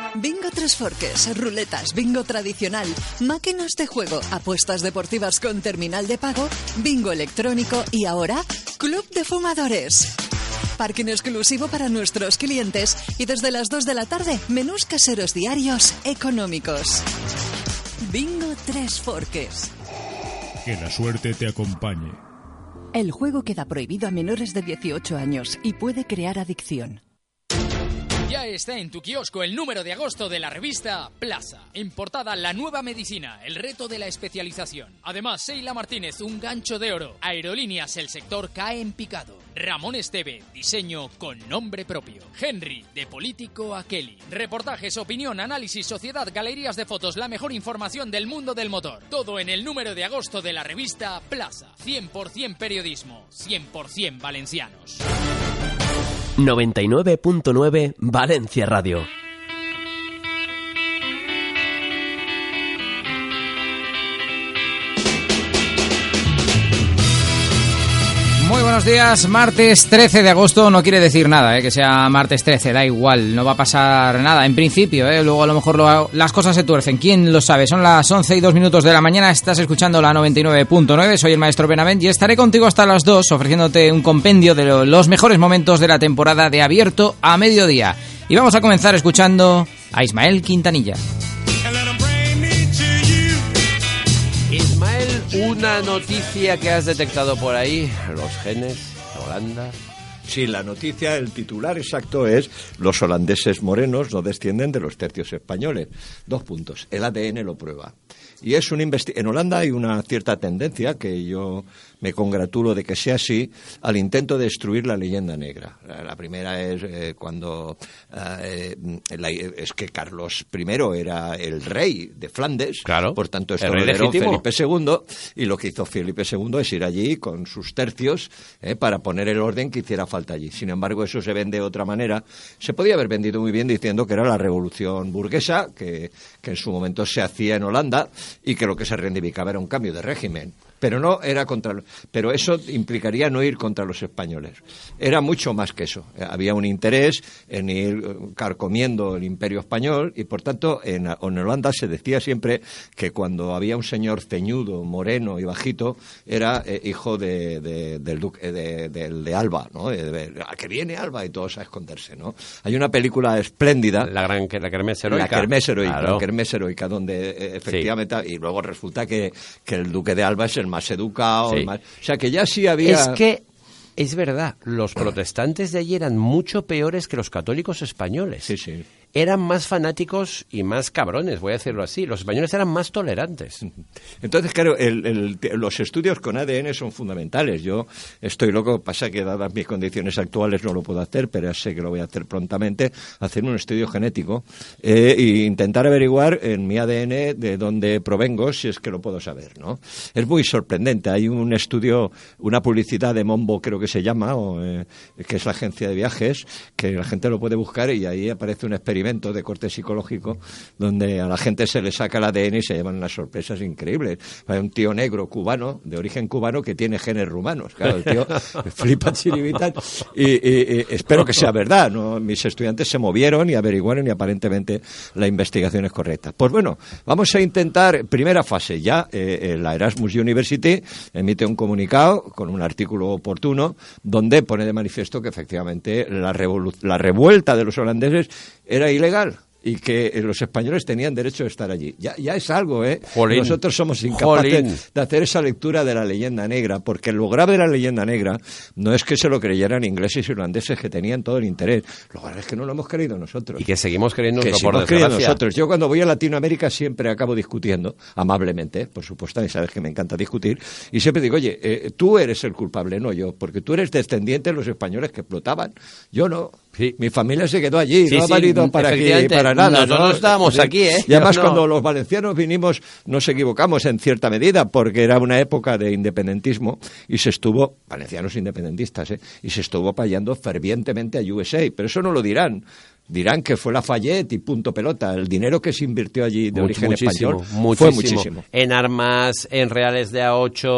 Bingo Tres Forques, ruletas, bingo tradicional, máquinas de juego, apuestas deportivas con terminal de pago, bingo electrónico y ahora, club de fumadores. Parking exclusivo para nuestros clientes y desde las 2 de la tarde, menús caseros diarios económicos. Bingo Tres Forques. Que la suerte te acompañe. El juego queda prohibido a menores de 18 años y puede crear adicción. Ya está en tu kiosco el número de agosto de la revista Plaza. En portada, la nueva medicina, el reto de la especialización. Además, Sheila Martínez, un gancho de oro. Aerolíneas, el sector cae en picado. Ramón Esteve, diseño con nombre propio. Henry, de político a Kelly. Reportajes, opinión, análisis, sociedad, galerías de fotos, la mejor información del mundo del motor. Todo en el número de agosto de la revista Plaza. 100% periodismo, 100% valencianos. 99.9 Valencia Radio. Muy buenos días, martes 13 de agosto, no quiere decir nada, que sea martes 13, da igual, no va a pasar nada, en principio, luego a lo mejor las cosas se tuercen, ¿quién lo sabe? Son las 11:02 de la mañana, estás escuchando la 99.9, soy el maestro Benavent y estaré contigo hasta las 2 ofreciéndote un compendio de los mejores momentos de la temporada de Abierto a Mediodía. Y vamos a comenzar escuchando a Ismael Quintanilla. Ismael, una noticia que has detectado por ahí, los genes de Holanda. Sí, la noticia, el titular exacto es: los holandeses morenos no descienden de los tercios españoles. 2 puntos. El ADN lo prueba. Y es en Holanda hay una cierta tendencia, que yo me congratulo de que sea así, al intento de destruir la leyenda negra. La primera es cuando es que Carlos I era el rey de Flandes, claro, por tanto esto el lo rey heredó legítimo. Felipe II, y lo que hizo Felipe II es ir allí con sus tercios para poner el orden que hiciera falta allí. Sin embargo, eso se vende de otra manera. Se podía haber vendido muy bien diciendo que era la revolución burguesa, que en su momento se hacía en Holanda, y que lo que se reivindicaba era un cambio de régimen. Pero no era pero eso implicaría no ir contra los españoles. Era mucho más que eso. Había un interés en ir carcomiendo el imperio español, y por tanto en Holanda se decía siempre que cuando había un señor ceñudo, moreno y bajito, era hijo del duque de Alba, ¿no? ¿A que viene Alba? Y todos a esconderse, ¿no? Hay una película espléndida, la Kermés Heroica. La Kermés Heroica, claro. La Kermés Heroica, donde efectivamente, sí. Y luego resulta que el duque de Alba es el más educado, sí. O sea que ya sí había... Es que es verdad, los protestantes de allí eran mucho peores que los católicos españoles. Sí, sí. Eran más fanáticos y más cabrones, voy a decirlo así. Los españoles eran más tolerantes. Entonces, claro, los estudios con ADN son fundamentales. Yo estoy loco, pasa que dadas mis condiciones actuales no lo puedo hacer, pero sé que lo voy a hacer prontamente, hacer un estudio genético e intentar averiguar en mi ADN de dónde provengo, si es que lo puedo saber, ¿no? Es muy sorprendente. Hay un estudio, una publicidad de Mombo, creo que se llama, que es la agencia de viajes, que la gente lo puede buscar, y ahí aparece un experimento de corte psicológico donde a la gente se le saca el ADN y se llevan unas sorpresas increíbles. Hay un tío negro cubano, de origen cubano, que tiene genes rumanos. Claro, el tío flipa chiribitas y espero que sea verdad, ¿no? Mis estudiantes se movieron y averiguaron, y aparentemente la investigación es correcta. Pues bueno, vamos a intentar, primera fase ya, la Erasmus University emite un comunicado con un artículo oportuno donde pone de manifiesto que efectivamente la revuelta de los holandeses era ilegal y que los españoles tenían derecho de estar allí. Ya es algo, Jolín. Nosotros somos incapaces de hacer esa lectura de la leyenda negra, porque lo grave de la leyenda negra no es que se lo creyeran ingleses y holandeses, que tenían todo el interés. Lo grave es que no lo hemos creído nosotros. Y que seguimos creyéndolo, por desgracia. Nosotros. Yo cuando voy a Latinoamérica siempre acabo discutiendo, amablemente, por supuesto, y sabes que me encanta discutir, y siempre digo, oye, tú eres el culpable, no yo, porque tú eres descendiente de los españoles que explotaban. Yo no. Sí. Mi familia se quedó allí, no ha valido para aquí, para nada. Nosotros no estábamos aquí, Y además cuando los valencianos vinimos nos equivocamos en cierta medida, porque era una época de independentismo y se estuvo, valencianos independentistas, y se estuvo apoyando fervientemente a USA, pero eso no lo dirán. Dirán que fue Lafayette y punto pelota. El dinero que se invirtió allí de origen español fue muchísimo. En armas, en reales de A8,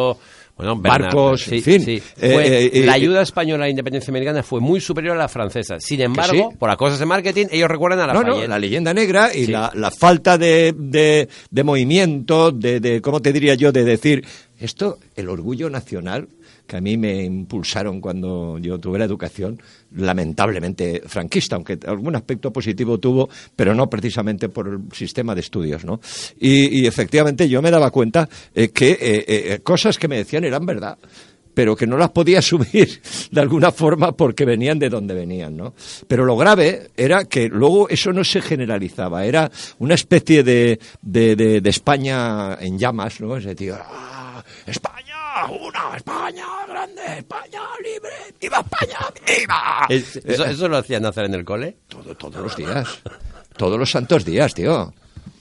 Bueno, barcos, sí, en fin. Sí. La ayuda española a la independencia americana fue muy superior a la francesa. Sin embargo, por las cosas de marketing, ellos recuerdan a Lafayette. La leyenda negra y la falta de movimiento, ¿cómo te diría yo? De decir, esto, el orgullo nacional, que a mí me impulsaron cuando yo tuve la educación, lamentablemente franquista, aunque algún aspecto positivo tuvo, pero no precisamente por el sistema de estudios, ¿no? Y efectivamente yo me daba cuenta que cosas que me decían eran verdad, pero que no las podía asumir de alguna forma porque venían de donde venían, ¿no? Pero lo grave era que luego eso no se generalizaba, era una especie de España en llamas, ¿no? Ese tío, España, España grande, España libre, ¡viva España, viva! ¿Eso lo hacían hacer en el cole? Todos los días, todos los santos días, tío.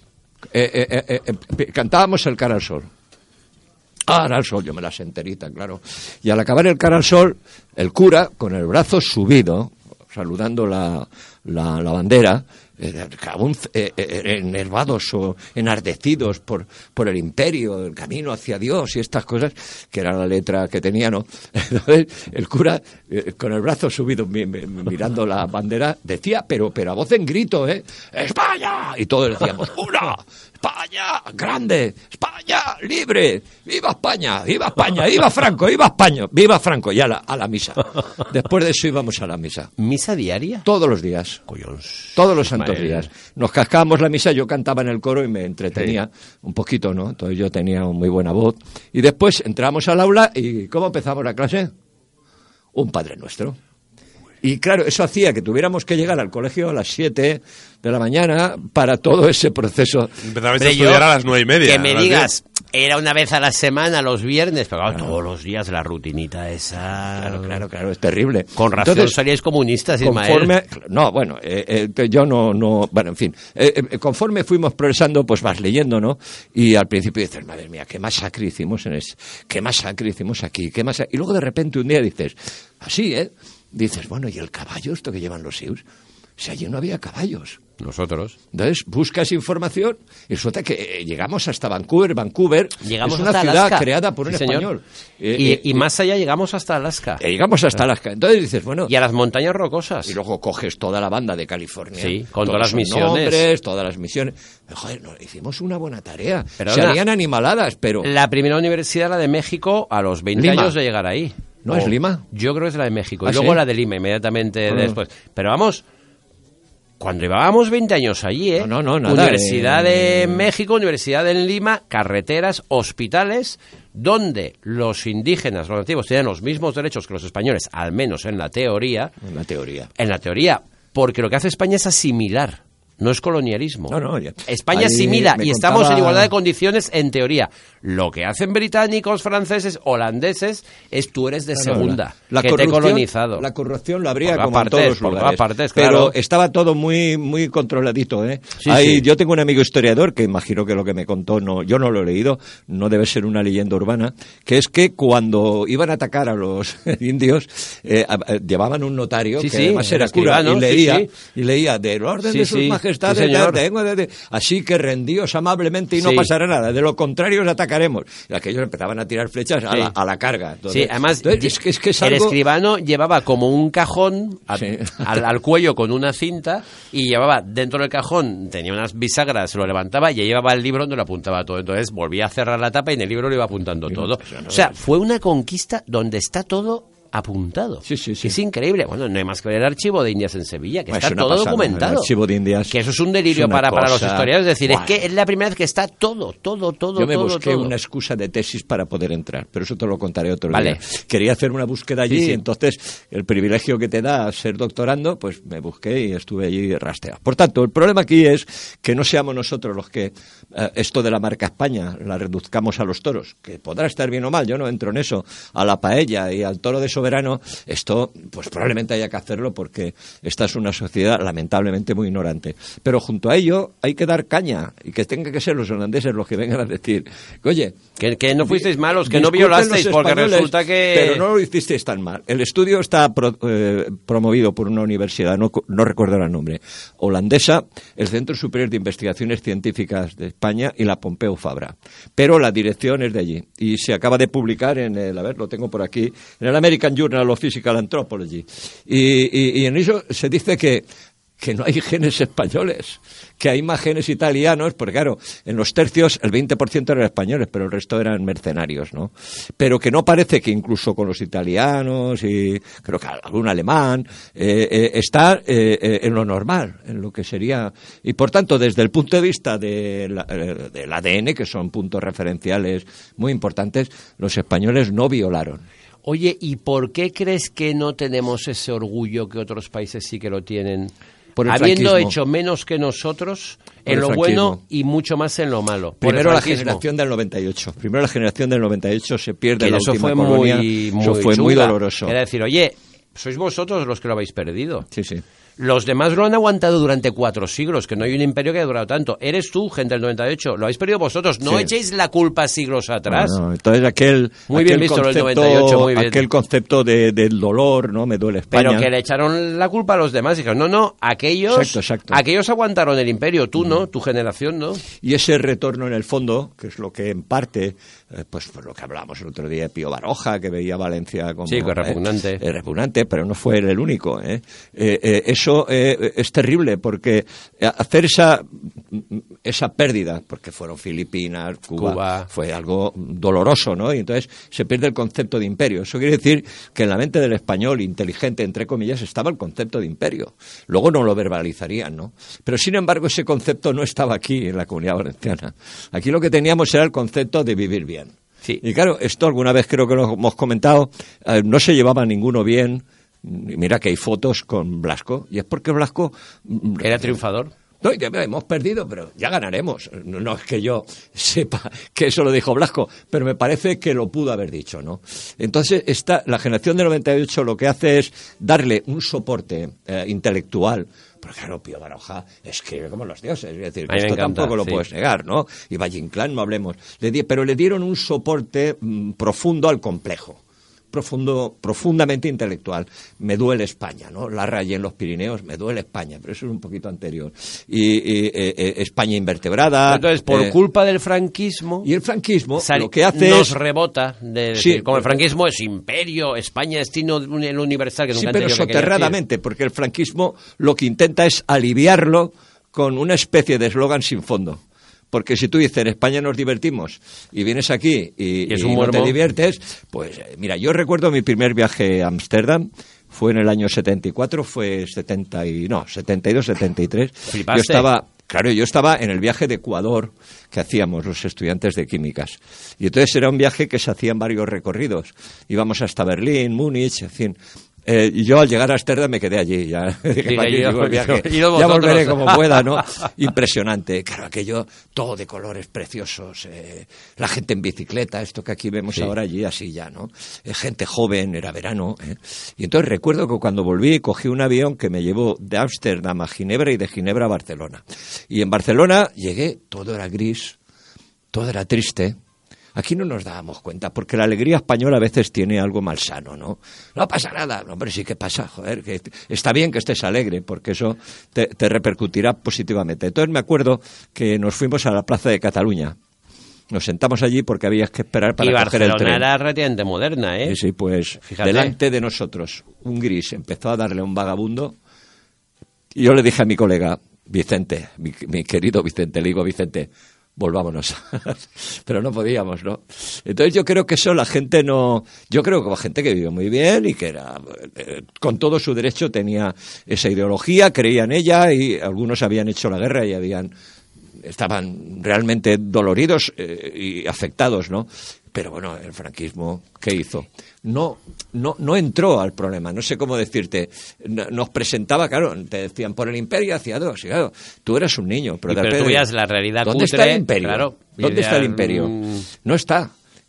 Cantábamos el Cara al Sol. Cara al Sol, yo me la sé enterita, claro. Y al acabar el Cara al Sol, el cura, con el brazo subido, saludando la bandera, enervados o enardecidos por el imperio, el camino hacia Dios y estas cosas, que era la letra que tenía, ¿no? Entonces, el cura, con el brazo subido, mirando la bandera, decía, pero a voz en grito, ¡España! Y todos decíamos, ¡una! ¡España grande! ¡España libre! ¡Viva España! ¡Viva España! ¡Viva Franco! ¡Viva España! ¡Viva Franco! Y a la misa. Después de eso íbamos a la misa. ¿Misa diaria? Todos los días. Collons. Todos los santos días. Nos cascábamos la misa, yo cantaba en el coro y me entretenía un poquito, ¿no? Entonces yo tenía muy buena voz. Y después entramos al aula y ¿cómo empezamos la clase? Un Padre Nuestro. Y claro, eso hacía que tuviéramos que llegar al colegio a las 7 de la mañana para todo ese proceso. Empezabais a estudiar a las 9:30. Que me digas, era una vez a la semana, los viernes, pero claro, todos los días la rutinita esa. Claro, es terrible. Con razón salíais comunistas, Ismael. No, bueno, yo no, bueno, en fin. Conforme fuimos progresando, pues vas leyendo, ¿no? Y al principio dices, madre mía, qué masacre hicimos qué masacre hicimos aquí, y luego de repente un día dices, así, dices, bueno, ¿y el caballo, esto que llevan los Sioux? Si allí no había caballos. Nosotros. Entonces, buscas información y resulta que llegamos hasta Vancouver. Vancouver llegamos es una hasta ciudad Alaska. creada por un español. Y más allá llegamos hasta Alaska. Llegamos hasta Alaska. Entonces dices, bueno... Y a las montañas rocosas. Y luego coges toda la banda de California. Sí, con todas las misiones. Nombres, todas las misiones. Joder, hicimos una buena tarea. Se harían animaladas, pero... La primera universidad, la de México, a los 20 Lima. años de llegar ahí. ¿No es Lima? Yo creo que es la de México. ¿Ah, y luego sí? la de Lima, inmediatamente después. Pero vamos... Cuando llevábamos 20 años allí, No, nada, Universidad de México, Universidad en Lima, carreteras, hospitales, donde los indígenas, los nativos, tenían los mismos derechos que los españoles, al menos en la teoría. En la teoría. En la teoría, porque lo que hace España es asimilar, no es colonialismo. España asimila y estamos en igualdad de condiciones en teoría. Lo que hacen británicos, franceses, holandeses es tú eres de segunda, que te he colonizado. La corrupción lo habría Por como en todos los lugares. Partes, pero claro. estaba todo muy muy controladito, Sí. Yo tengo un amigo historiador que imagino que lo que me contó, yo no lo he leído, no debe ser una leyenda urbana, que es que cuando iban a atacar a los indios, llevaban un notario, que además era cura, y leía del orden de sus majestades, así que rendíos amablemente y no pasará nada, de lo contrario os atacaremos. Y aquellos empezaban a tirar flechas a la carga. Entonces, además es que es algo... el escribano llevaba como un cajón al cuello con una cinta y llevaba dentro del cajón, tenía unas bisagras, lo levantaba y ya llevaba el libro donde lo apuntaba todo. Entonces volvía a cerrar la tapa y en el libro lo iba apuntando todo. O sea, fue una conquista donde está todo apuntado. Sí. Es increíble. Bueno, no hay más que ver el archivo de Indias en Sevilla, que está todo documentado. El archivo de Indias. Que eso es un delirio para los historiadores. Es decir, es que es la primera vez que está todo. Yo me busqué una excusa de tesis para poder entrar, pero eso te lo contaré otro día. Quería hacer una búsqueda allí y entonces el privilegio que te da ser doctorando, pues me busqué y estuve allí rastreado. Por tanto, el problema aquí es que no seamos nosotros los que esto de la marca España la reduzcamos a los toros, que podrá estar bien o mal, yo no entro en eso, a la paella y al toro de soberano, esto pues probablemente haya que hacerlo porque esta es una sociedad lamentablemente muy ignorante. Pero junto a ello hay que dar caña y que tengan que ser los holandeses los que vengan a decir, oye, que no fuisteis malos, que no violasteis, porque resulta que... Pero no lo hicisteis tan mal. El estudio está promovido por una universidad, no recuerdo el nombre, holandesa, el Centro Superior de Investigaciones Científicas de España y la Pompeu Fabra. Pero la dirección es de allí. Y se acaba de publicar en el, a ver, lo tengo por aquí, en el American Journal of Physical Anthropology. Y en eso se dice que no hay genes españoles, que hay más genes italianos, porque claro, en los tercios el 20% eran españoles, pero el resto eran mercenarios, ¿no? Pero que no parece que incluso con los italianos y creo que algún alemán está en lo normal, en lo que sería... Y por tanto, desde el punto de vista del ADN, que son puntos referenciales muy importantes, los españoles no violaron. Oye, ¿y por qué crees que no tenemos ese orgullo que otros países sí que lo tienen? Habiendo hecho menos que nosotros en lo bueno y mucho más en lo malo. Primero la generación del 98. Primero la generación del 98 se pierde la última colonia. Eso fue muy doloroso. Era decir, oye, sois vosotros los que lo habéis perdido. Sí, sí. Los demás lo han aguantado durante 4 siglos, que no hay un imperio que haya durado tanto. Eres tú, gente del 98, lo habéis perdido vosotros. No echéis la culpa siglos atrás. No. Entonces muy bien visto concepto, el 98, muy bien. Aquel concepto del dolor, ¿no? Me duele España. Pero que le echaron la culpa a los demás y dijeron, no, aquellos aguantaron el imperio, tú no, tu generación no. Y ese retorno en el fondo, que es lo que en parte, pues por lo que hablábamos el otro día de Pío Baroja, que veía Valencia como... Sí, que repugnante. Repugnante, pero no fue el único, eso es terrible porque hacer esa pérdida, porque fueron Filipinas, Cuba, fue algo doloroso, ¿no? Y entonces se pierde el concepto de imperio. Eso quiere decir que en la mente del español inteligente, entre comillas, estaba el concepto de imperio. Luego no lo verbalizarían, ¿no? Pero sin embargo ese concepto no estaba aquí en la Comunidad Valenciana. Aquí lo que teníamos era el concepto de vivir bien. Sí. Y claro, esto alguna vez creo que lo hemos comentado, no se llevaba ninguno bien. Mira que hay fotos con Blasco, y es porque Blasco... ¿Era triunfador? No, hemos perdido, pero ya ganaremos. No es que yo sepa que eso lo dijo Blasco, pero me parece que lo pudo haber dicho, ¿no? Entonces, la generación del 98 lo que hace es darle un soporte intelectual. Porque claro, Pío Baroja escribe como los dioses, es decir, que esto tampoco lo puedes negar, ¿no? Y Valle Inclán no hablemos. Pero le dieron un soporte profundo al complejo. Profundamente intelectual. Me duele España, ¿no? La rayé en los Pirineos, me duele España, pero eso es un poquito anterior. Y España invertebrada. Entonces, por culpa del franquismo... Y el franquismo lo que hace nos rebota. Decir, como el franquismo es imperio, España es destino universal que nunca pero soterradamente, porque el franquismo lo que intenta es aliviarlo con una especie de eslogan sin fondo. Porque si tú dices, en España nos divertimos, y vienes aquí y no te diviertes, pues mira, yo recuerdo mi primer viaje a Ámsterdam, fue en el año 74, fue 72, 73. ¿Flipaste? Yo estaba en el viaje de Ecuador que hacíamos los estudiantes de químicas. Y entonces era un viaje que se hacían varios recorridos. Íbamos hasta Berlín, Múnich, en fin... Y yo al llegar a Ámsterdam me quedé allí, ya volveré como pueda, ¿no? Impresionante, claro, aquello todo de colores preciosos, la gente en bicicleta, esto que aquí vemos ahora allí así ya, ¿no? Gente joven, era verano, Y entonces recuerdo que cuando volví cogí un avión que me llevó de Ámsterdam a Ginebra y de Ginebra a Barcelona. Y en Barcelona llegué, todo era gris, todo era triste. Aquí no nos dábamos cuenta, porque la alegría española a veces tiene algo malsano, ¿no? No pasa nada. No, hombre, sí que pasa, joder, que está bien que estés alegre, porque eso te repercutirá positivamente. Entonces me acuerdo que nos fuimos a la Plaza de Cataluña. Nos sentamos allí porque había que esperar para coger el tren. Y Barcelona era relativamente moderna, ¿eh? Sí, pues fíjate. Delante de nosotros un gris empezó a darle a un vagabundo y yo le dije a mi colega, Vicente, mi querido Vicente, le digo, Vicente, volvámonos. Pero no podíamos, ¿no? Entonces yo creo que eso la gente no... Yo creo que la gente que vivió muy bien y que era con todo su derecho tenía esa ideología, creía en ella y algunos habían hecho la guerra y estaban realmente doloridos y afectados, ¿no? Pero bueno, el franquismo, ¿qué hizo? No entró al problema, no sé cómo decirte. Nos presentaba, claro, te decían por el imperio hacia dos, y claro, tú eras un niño. Pero tú veías la realidad ¿dónde cutre, está el imperio? Claro, ¿Dónde está el imperio? No está.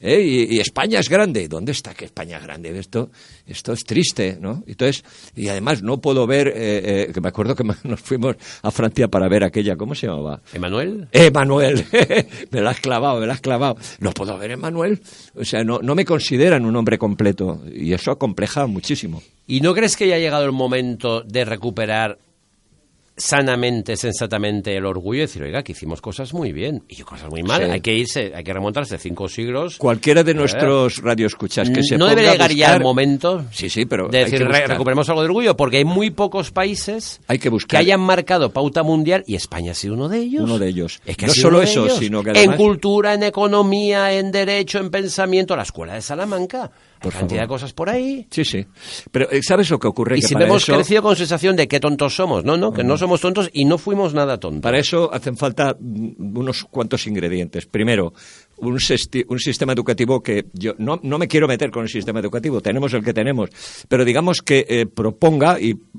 Y España es grande. ¿Dónde está que España es grande? Esto es triste, ¿no? Entonces, y además no puedo ver, que me acuerdo que nos fuimos a Francia para ver aquella, ¿cómo se llamaba? ¿Emanuel? Emanuel, me la has clavado. No puedo ver Emanuel. O sea, no me consideran un hombre completo y eso acompleja muchísimo. ¿Y no crees que ya ha llegado el momento de recuperar sanamente, sensatamente el orgullo y decir, oiga, que hicimos cosas muy bien y cosas muy mal? Sí. Hay que remontarse 5 siglos. Cualquiera de nuestros radioescuchas que se ¿No ponga debería a llegar buscar... ya el momento pero de decir, recuperemos algo de orgullo? Porque hay muy pocos países que hayan marcado pauta mundial y España ha sido uno de ellos. Es que no solo eso, sino que además... En cultura, en economía, en derecho, en pensamiento, la Escuela de Salamanca... Por cantidad de cosas por ahí. Sí. Pero ¿sabes lo que ocurre? Y siempre hemos crecido con sensación de qué tontos somos. No, que no somos tontos y no fuimos nada tontos. Para eso hacen falta unos cuantos ingredientes. Primero, un sistema educativo que yo no me quiero meter con el sistema educativo, tenemos el que tenemos, pero digamos que proponga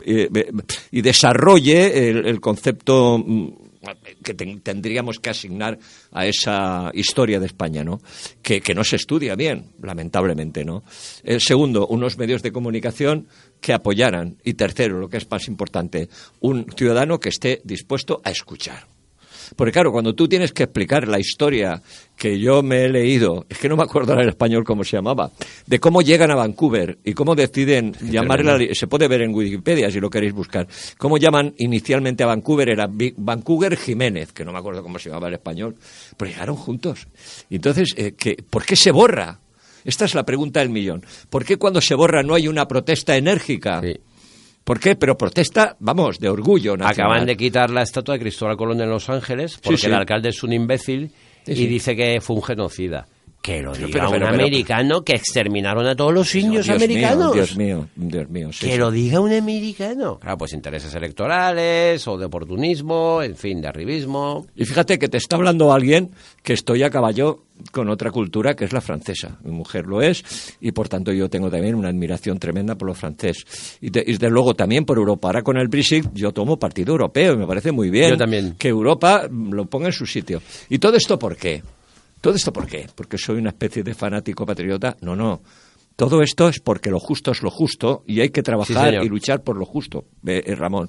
y desarrolle el concepto que tendríamos que asignar a esa historia de España, ¿no? Que no se estudia bien, lamentablemente, ¿no? El segundo, unos medios de comunicación que apoyaran. Y tercero, lo que es más importante, un ciudadano que esté dispuesto a escuchar. Porque claro, cuando tú tienes que explicar la historia que yo me he leído, es que no me acuerdo ahora en español cómo se llamaba, de cómo llegan a Vancouver y cómo deciden llamarla, se puede ver en Wikipedia si lo queréis buscar, cómo llaman inicialmente a Vancouver, era Vancouver Jiménez, que no me acuerdo cómo se llamaba en español, pero llegaron juntos. Y entonces, ¿por qué se borra? Esta es la pregunta del millón. ¿Por qué cuando se borra no hay una protesta enérgica? Sí. ¿Por qué? Pero protesta, vamos, de orgullo nacional. Acaban de quitar la estatua de Cristóbal Colón en Los Ángeles porque el alcalde es un imbécil y dice que fue un genocida. Que lo diga un americano que exterminaron a todos los indios americanos. Dios mío. Sí, que lo diga un americano. Claro, pues intereses electorales o de oportunismo, en fin, de arribismo. Y fíjate que te está hablando alguien que estoy a caballo con otra cultura que es la francesa. Mi mujer lo es y por tanto yo tengo también una admiración tremenda por lo francés. Y desde luego también por Europa. Ahora con el Brexit yo tomo partido europeo y me parece muy bien yo también. Que Europa lo ponga en su sitio. ¿Y todo esto por qué? ¿Todo esto por qué? ¿Porque soy una especie de fanático patriota? No. Todo esto es porque lo justo es lo justo y hay que trabajar y luchar por lo justo, Ramón.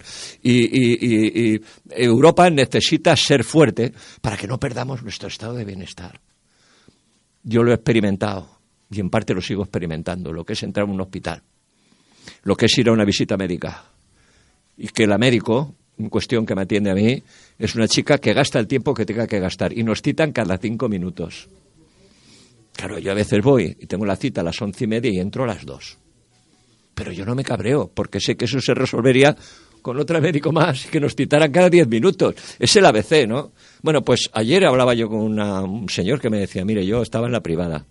Y Europa necesita ser fuerte para que no perdamos nuestro estado de bienestar. Yo lo he experimentado y en parte lo sigo experimentando, lo que es entrar a un hospital, lo que es ir a una visita médica y que el médico en cuestión que me atiende a mí es una chica que gasta el tiempo que tenga que gastar y nos citan cada 5 minutos. Claro, yo a veces voy y tengo la cita a las 11:30 y entro a las 2. Pero yo no me cabreo porque sé que eso se resolvería con otro médico más que nos citaran cada 10 minutos. Es el ABC, ¿no? Bueno, pues ayer hablaba yo con un señor que me decía, mire, yo estaba en la privada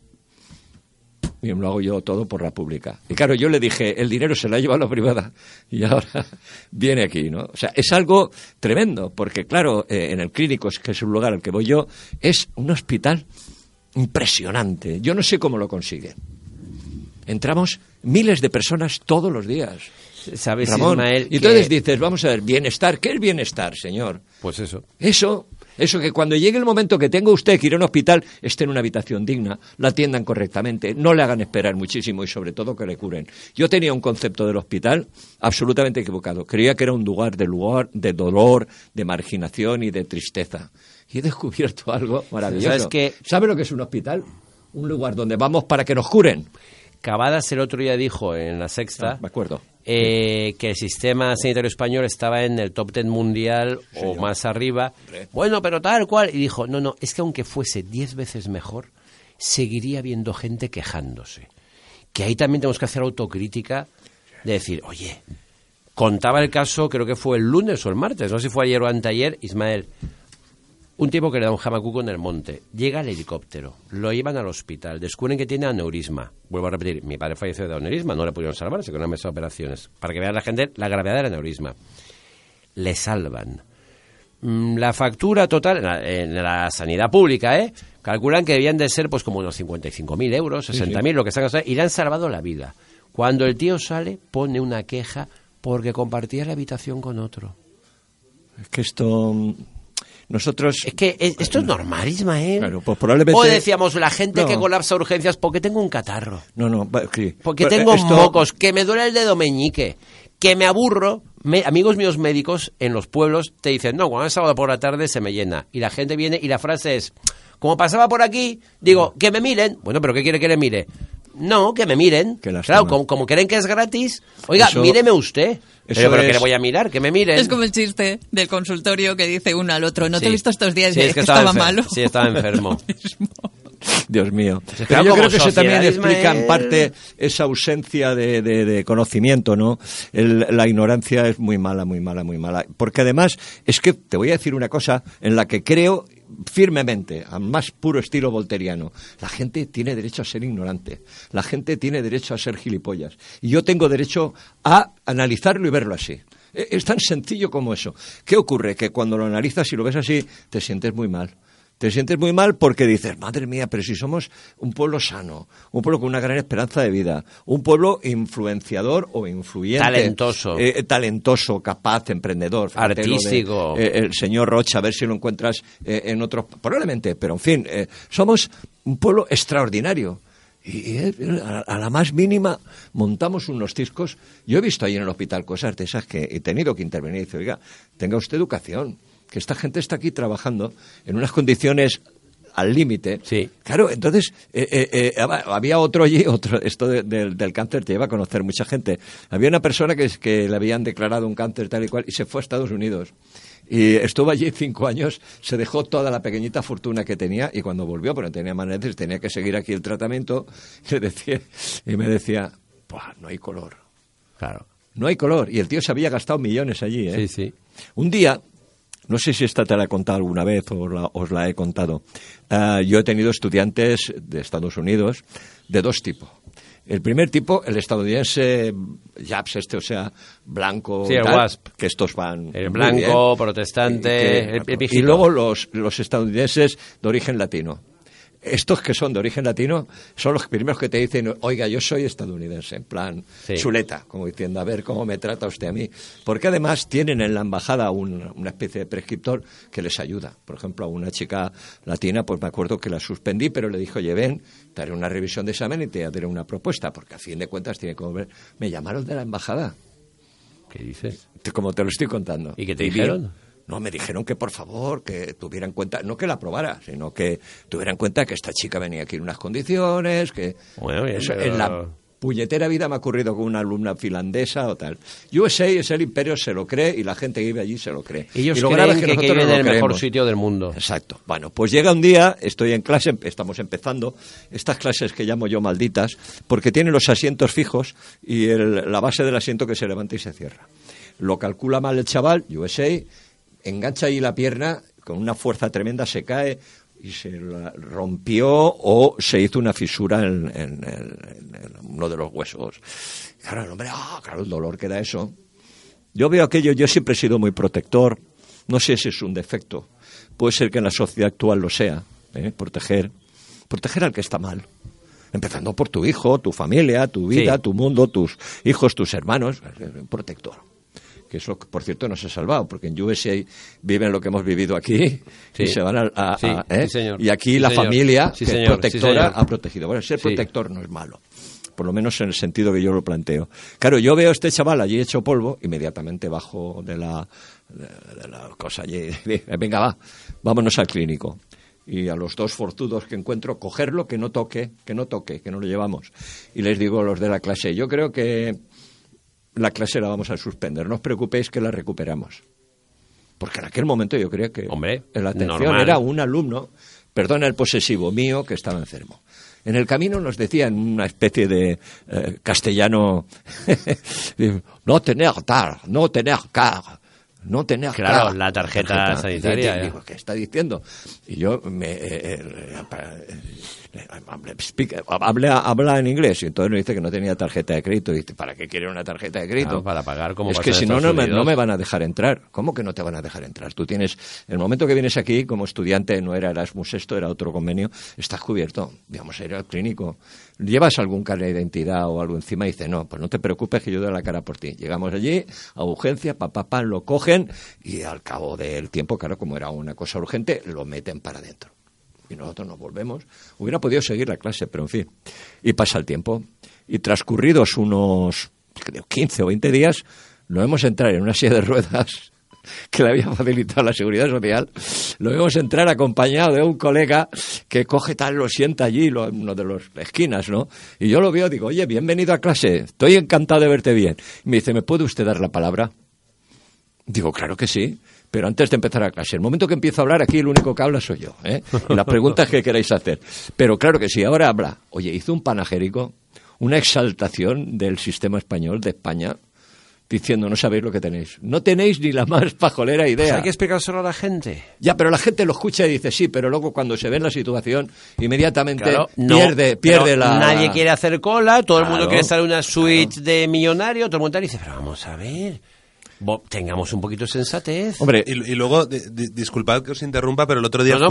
y lo hago yo todo por la pública. Y claro, yo le dije, el dinero se lo ha llevado a la privada y ahora viene aquí, ¿no? O sea, es algo tremendo, porque claro, en el Clínico, que es un lugar al que voy yo, es un hospital impresionante. Yo no sé cómo lo consiguen. Entramos miles de personas todos los días. ¿Sabes, Ramón? Ismael? Y entonces dices, vamos a ver, bienestar. ¿Qué es bienestar, señor? Pues eso. Eso que cuando llegue el momento que tenga usted que ir a un hospital, esté en una habitación digna, la atiendan correctamente, no le hagan esperar muchísimo y sobre todo que le curen. Yo tenía un concepto del hospital absolutamente equivocado. Creía que era un lugar de dolor, de marginación y de tristeza. Y he descubierto algo maravilloso. ¿Sabe lo que es un hospital? Un lugar donde vamos para que nos curen. Cavadas el otro día dijo en La Sexta me acuerdo. Que el sistema sanitario español estaba en el top 10 mundial o más arriba. Bueno, pero tal cual. Y dijo, no, es que aunque fuese 10 veces mejor, seguiría habiendo gente quejándose. Que ahí también tenemos que hacer autocrítica de decir, oye, contaba el caso, creo que fue el lunes o el martes, no sé si fue ayer o anteayer, Ismael. Un tipo que le da un jamacuco en el monte, llega el helicóptero, lo llevan al hospital, descubren que tiene aneurisma. Vuelvo a repetir, mi padre falleció de aneurisma, no le pudieron salvar, se quedó en una mesa de operaciones. Para que vea la gente la gravedad del aneurisma. Le salvan. La factura total en la sanidad pública, calculan que debían de ser pues como unos 55.000 euros, 60.000, lo que están gastando, y le han salvado la vida. Cuando el tío sale, pone una queja porque compartía la habitación con otro. Es que esto... Nosotros... Es que esto es normal, Ismael. Claro, pues probablemente... O decíamos, la gente que colapsa urgencias porque tengo un catarro. No, sí. Porque tengo mocos, que me duele el dedo meñique, que me aburro. Amigos míos médicos en los pueblos te dicen, no, cuando es sábado por la tarde se me llena. Y la gente viene y la frase es, como pasaba por aquí, digo, que me miren. Bueno, ¿pero qué quiere que le mire? No, que me miren. Claro, como creen que es gratis, oiga, míreme usted. Pero ¿qué le voy a mirar? Que me miren. Es como el chiste del consultorio que dice uno al otro, no te he visto estos días, es que estaba malo. Sí, estaba enfermo. Dios mío. Pero Pero yo creo que eso también socialismo explica en parte esa ausencia de conocimiento, ¿no? La ignorancia es muy mala, muy mala, muy mala. Porque además, es que te voy a decir una cosa en la que creo firmemente, al más puro estilo volteriano. La gente tiene derecho a ser ignorante. La gente tiene derecho a ser gilipollas. Y yo tengo derecho a analizarlo y verlo así. Es tan sencillo como eso. ¿Qué ocurre? Que cuando lo analizas y lo ves así, te sientes muy mal. Te sientes muy mal porque dices, madre mía, pero si somos un pueblo sano, un pueblo con una gran esperanza de vida, un pueblo influenciador o influyente. Talentoso, capaz, emprendedor. Artístico. El señor Rocha, a ver si lo encuentras en otros... Probablemente, pero en fin, somos un pueblo extraordinario. Y a la más mínima montamos unos ciscos. Yo he visto ahí en el hospital cosas de esas que he tenido que intervenir y dice, oiga, tenga usted educación, que esta gente está aquí trabajando en unas condiciones al límite. Sí. Claro, entonces había otro allí, esto del cáncer te lleva a conocer mucha gente. Había una persona que le habían declarado un cáncer tal y cual y se fue a Estados Unidos. Y estuvo allí 5 años, se dejó toda la pequeñita fortuna que tenía y cuando volvió, pero no tenía más necesidades, tenía que seguir aquí el tratamiento, y me decía, no hay color. Claro. No hay color. Y el tío se había gastado millones allí, ¿eh? Sí, sí. Un día, no sé si esta te la he contado alguna vez o os la he contado, yo he tenido estudiantes de Estados Unidos de 2 tipos. El primer tipo, el estadounidense, Japs o sea, blanco, sí, el WASP. Que estos van el blanco, protestante, y luego los estadounidenses de origen latino. Estos que son de origen latino son los primeros que te dicen, oiga, yo soy estadounidense, en plan chuleta, como diciendo, a ver cómo me trata usted a mí. Porque además tienen en la embajada una especie de prescriptor que les ayuda. Por ejemplo, a una chica latina, pues me acuerdo que la suspendí, pero le dijo, oye, ven, te haré una revisión de examen y te daré una propuesta, porque a fin de cuentas tiene que volver. Me llamaron de la embajada. ¿Qué dices? Como te lo estoy contando. ¿Y qué te dijeron? No, me dijeron que por favor, que tuviera en cuenta, no que la aprobara, sino que tuviera en cuenta que esta chica venía aquí en unas condiciones, que bueno, bien, eso, pero... en la puñetera vida me ha ocurrido con una alumna finlandesa o tal. USA es el imperio, se lo cree, y la gente que vive allí se lo cree. Ellos y lo creen grave es que viven no en el creemos. mejor sitio del mundo. Exacto. Bueno, pues llega un día, estoy en clase, estamos empezando, estas clases que llamo yo malditas, porque tienen los asientos fijos y la base del asiento que se levanta y se cierra. Lo calcula mal el chaval, USA, engancha ahí la pierna, con una fuerza tremenda se cae y se la rompió o se hizo una fisura en uno de los huesos. Claro, el hombre, claro, el dolor que da eso. Yo veo aquello, yo siempre he sido muy protector, no sé si es un defecto, puede ser que en la sociedad actual lo sea, proteger al que está mal. Empezando por tu hijo, tu familia, tu vida, tu mundo, tus hijos, tus hermanos, protector. Que eso, por cierto, no se ha salvado, porque en USA viven lo que hemos vivido aquí y se van sí, señor. Y aquí la familia que es protectora ha protegido. Bueno, ser protector no es malo, por lo menos en el sentido que yo lo planteo. Claro, yo veo a este chaval allí hecho polvo, inmediatamente bajo de la cosa allí, venga, va, vámonos al clínico. Y a los 2 forzudos que encuentro, cogerlo, que no toque, que no lo llevamos. Y les digo a los de la clase, yo creo que la clase la vamos a suspender, no os preocupéis que la recuperamos. Porque en aquel momento yo creía que la atención normal. Era un alumno, perdona el posesivo mío, que estaba enfermo. En el camino nos decía en una especie de castellano, no tener car. Claro, la tarjeta sanitaria. Digo, ¿qué está diciendo? Y yo habla en inglés y entonces me dice que no tenía tarjeta de crédito. Y dice, ¿para qué quiere una tarjeta de crédito? Claro, para pagar como es que si no me van a dejar entrar. ¿Cómo que no te van a dejar entrar? Tú tienes, el momento que vienes aquí como estudiante, no era Erasmus esto, era otro convenio, estás cubierto. Digamos, era el clínico. ¿Llevas algún carnet de identidad o algo encima? Y dice, no, pues no te preocupes que yo doy la cara por ti. Llegamos allí, a urgencia, lo coge cogen y al cabo del tiempo, claro, como era una cosa urgente, lo meten para adentro. Y nosotros nos volvemos. Hubiera podido seguir la clase, pero en fin. Y pasa el tiempo. Y transcurridos unos 15 o 20 días, lo vemos entrar en una silla de ruedas que le había facilitado la Seguridad Social. Lo vemos entrar acompañado de un colega que coge tal, lo sienta allí, uno de las esquinas, ¿no? Y yo lo veo, digo, oye, bienvenido a clase, estoy encantado de verte bien. Y me dice, ¿me puede usted dar la palabra? Digo, claro que sí. Pero antes de empezar la clase, el momento que empiezo a hablar, aquí el único que habla soy yo, ¿eh? Y las preguntas que queráis hacer. Pero claro que sí, ahora habla. Oye, hizo un panegírico, una exaltación del sistema español, de España, diciendo, no sabéis lo que tenéis. No tenéis ni la más pajolera idea. Pues hay que explicárselo a la gente. Ya, pero la gente lo escucha y dice, sí, pero luego cuando se ve en la situación, inmediatamente claro, pierde la... Nadie quiere hacer cola, todo el mundo quiere estar en una suite de millonario, todo el mundo dice, pero vamos a ver... Tengamos un poquito de sensatez. Hombre, y luego, disculpad que os interrumpa, pero el otro día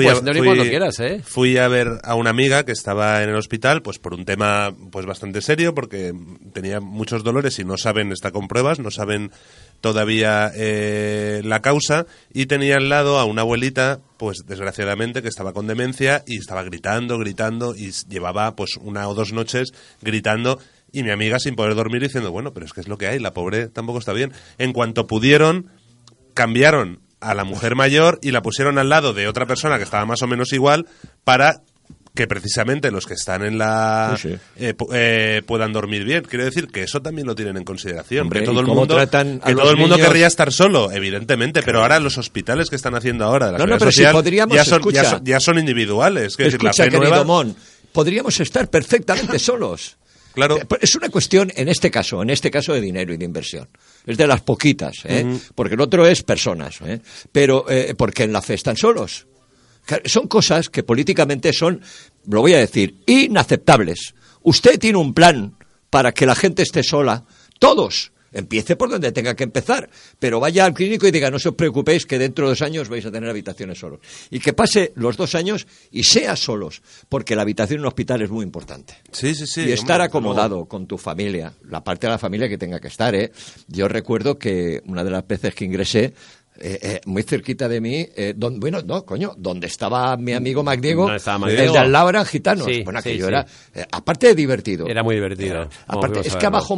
fui a ver a una amiga que estaba en el hospital, pues por un tema pues bastante serio, porque tenía muchos dolores y no saben, está con pruebas, no saben todavía la causa, y tenía al lado a una abuelita, pues desgraciadamente, que estaba con demencia y estaba gritando, y llevaba pues 1 o 2 noches gritando. Y mi amiga sin poder dormir diciendo, bueno, pero es que es lo que hay, la pobre tampoco está bien. En cuanto pudieron, cambiaron a la mujer mayor y la pusieron al lado de otra persona que estaba más o menos igual para que precisamente los que están en la puedan dormir bien. Quiero decir que eso también lo tienen en consideración. Hombre, que todo el mundo querría estar solo, evidentemente, pero ahora los hospitales que están haciendo ahora de la Seguridad Social ya son individuales. Escucha, querido Mon, podríamos estar perfectamente solos. Claro. Es una cuestión, en este caso de dinero y de inversión. Es de las poquitas, porque el otro es personas, pero porque en la fe están solos. Son cosas que políticamente son, lo voy a decir, inaceptables. Usted tiene un plan para que la gente esté sola, todos. Empiece por donde tenga que empezar, pero vaya al clínico y diga, no os preocupéis que dentro de 2 años vais a tener habitaciones solos. Y que pase los 2 años y sea solos, porque la habitación en un hospital es muy importante. Sí. Y estar acomodado con tu familia, la parte de la familia que tenga que estar, Yo recuerdo que una de las veces que ingresé, muy cerquita de mí, donde estaba mi amigo Magdiego, el de al lado eran gitanos. Aquello era, aparte de divertido. Era muy divertido. Aparte, es que abajo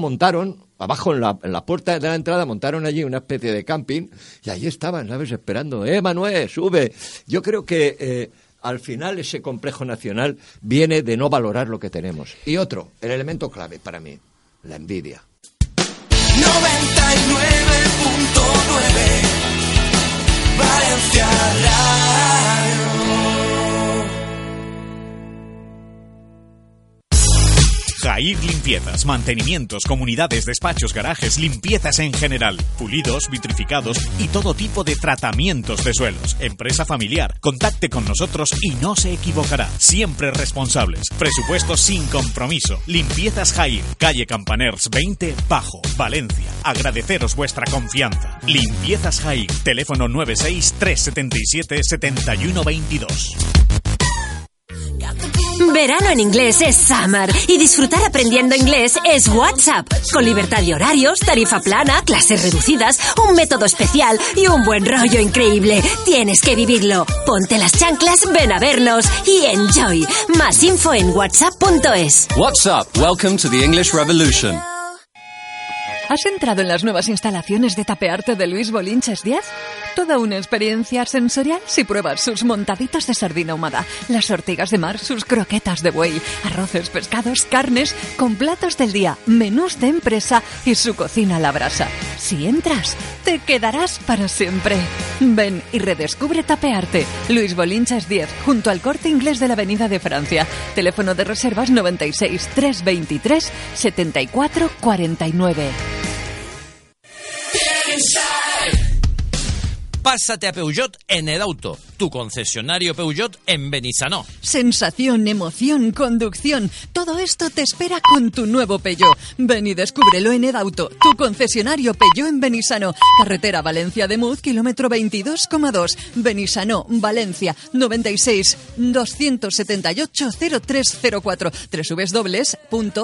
en la puerta de la entrada montaron allí una especie de camping, y allí estaban, ¿sabes?, esperando, Manuel, sube. Yo creo que al final ese complejo nacional viene de no valorar lo que tenemos. Y otro, el elemento clave para mí, la envidia. 99.9 Valencia Radio. Jair Limpiezas, mantenimientos, comunidades, despachos, garajes, limpiezas en general, pulidos, vitrificados y todo tipo de tratamientos de suelos. Empresa familiar. Contacte con nosotros y no se equivocará. Siempre responsables. Presupuestos sin compromiso. Limpiezas Jair, calle Campaners 20, Bajo, Valencia. Agradeceros vuestra confianza. Limpiezas Jair, teléfono 96 377 7122. Verano en inglés es Summer y disfrutar aprendiendo inglés es WhatsApp. Con libertad de horarios, tarifa plana, clases reducidas, un método especial y un buen rollo increíble. Tienes que vivirlo. Ponte las chanclas, ven a vernos y enjoy. Más info en whatsapp.es. WhatsApp, welcome to the English Revolution. ¿Has entrado en las nuevas instalaciones de Tapearte de Luis Bolinches 10? Toda una experiencia sensorial si pruebas sus montaditos de sardina ahumada, las ortigas de mar, sus croquetas de buey, arroces, pescados, carnes, con platos del día, menús de empresa y su cocina a la brasa. Si entras, te quedarás para siempre. Ven y redescubre Tapearte. Luis Bolinches 10, junto al Corte Inglés de la Avenida de Francia. Teléfono de reservas 96 323 74 49. Pásate a Peugeot en Edauto, tu concesionario Peugeot en Benissanó. Sensación, emoción, conducción, todo esto te espera con tu nuevo Peugeot. Ven y descúbrelo en Edauto, tu concesionario Peugeot en Benissanó. Carretera Valencia de Muz, kilómetro 22,2. Benissanó, Valencia, 96 278 0304.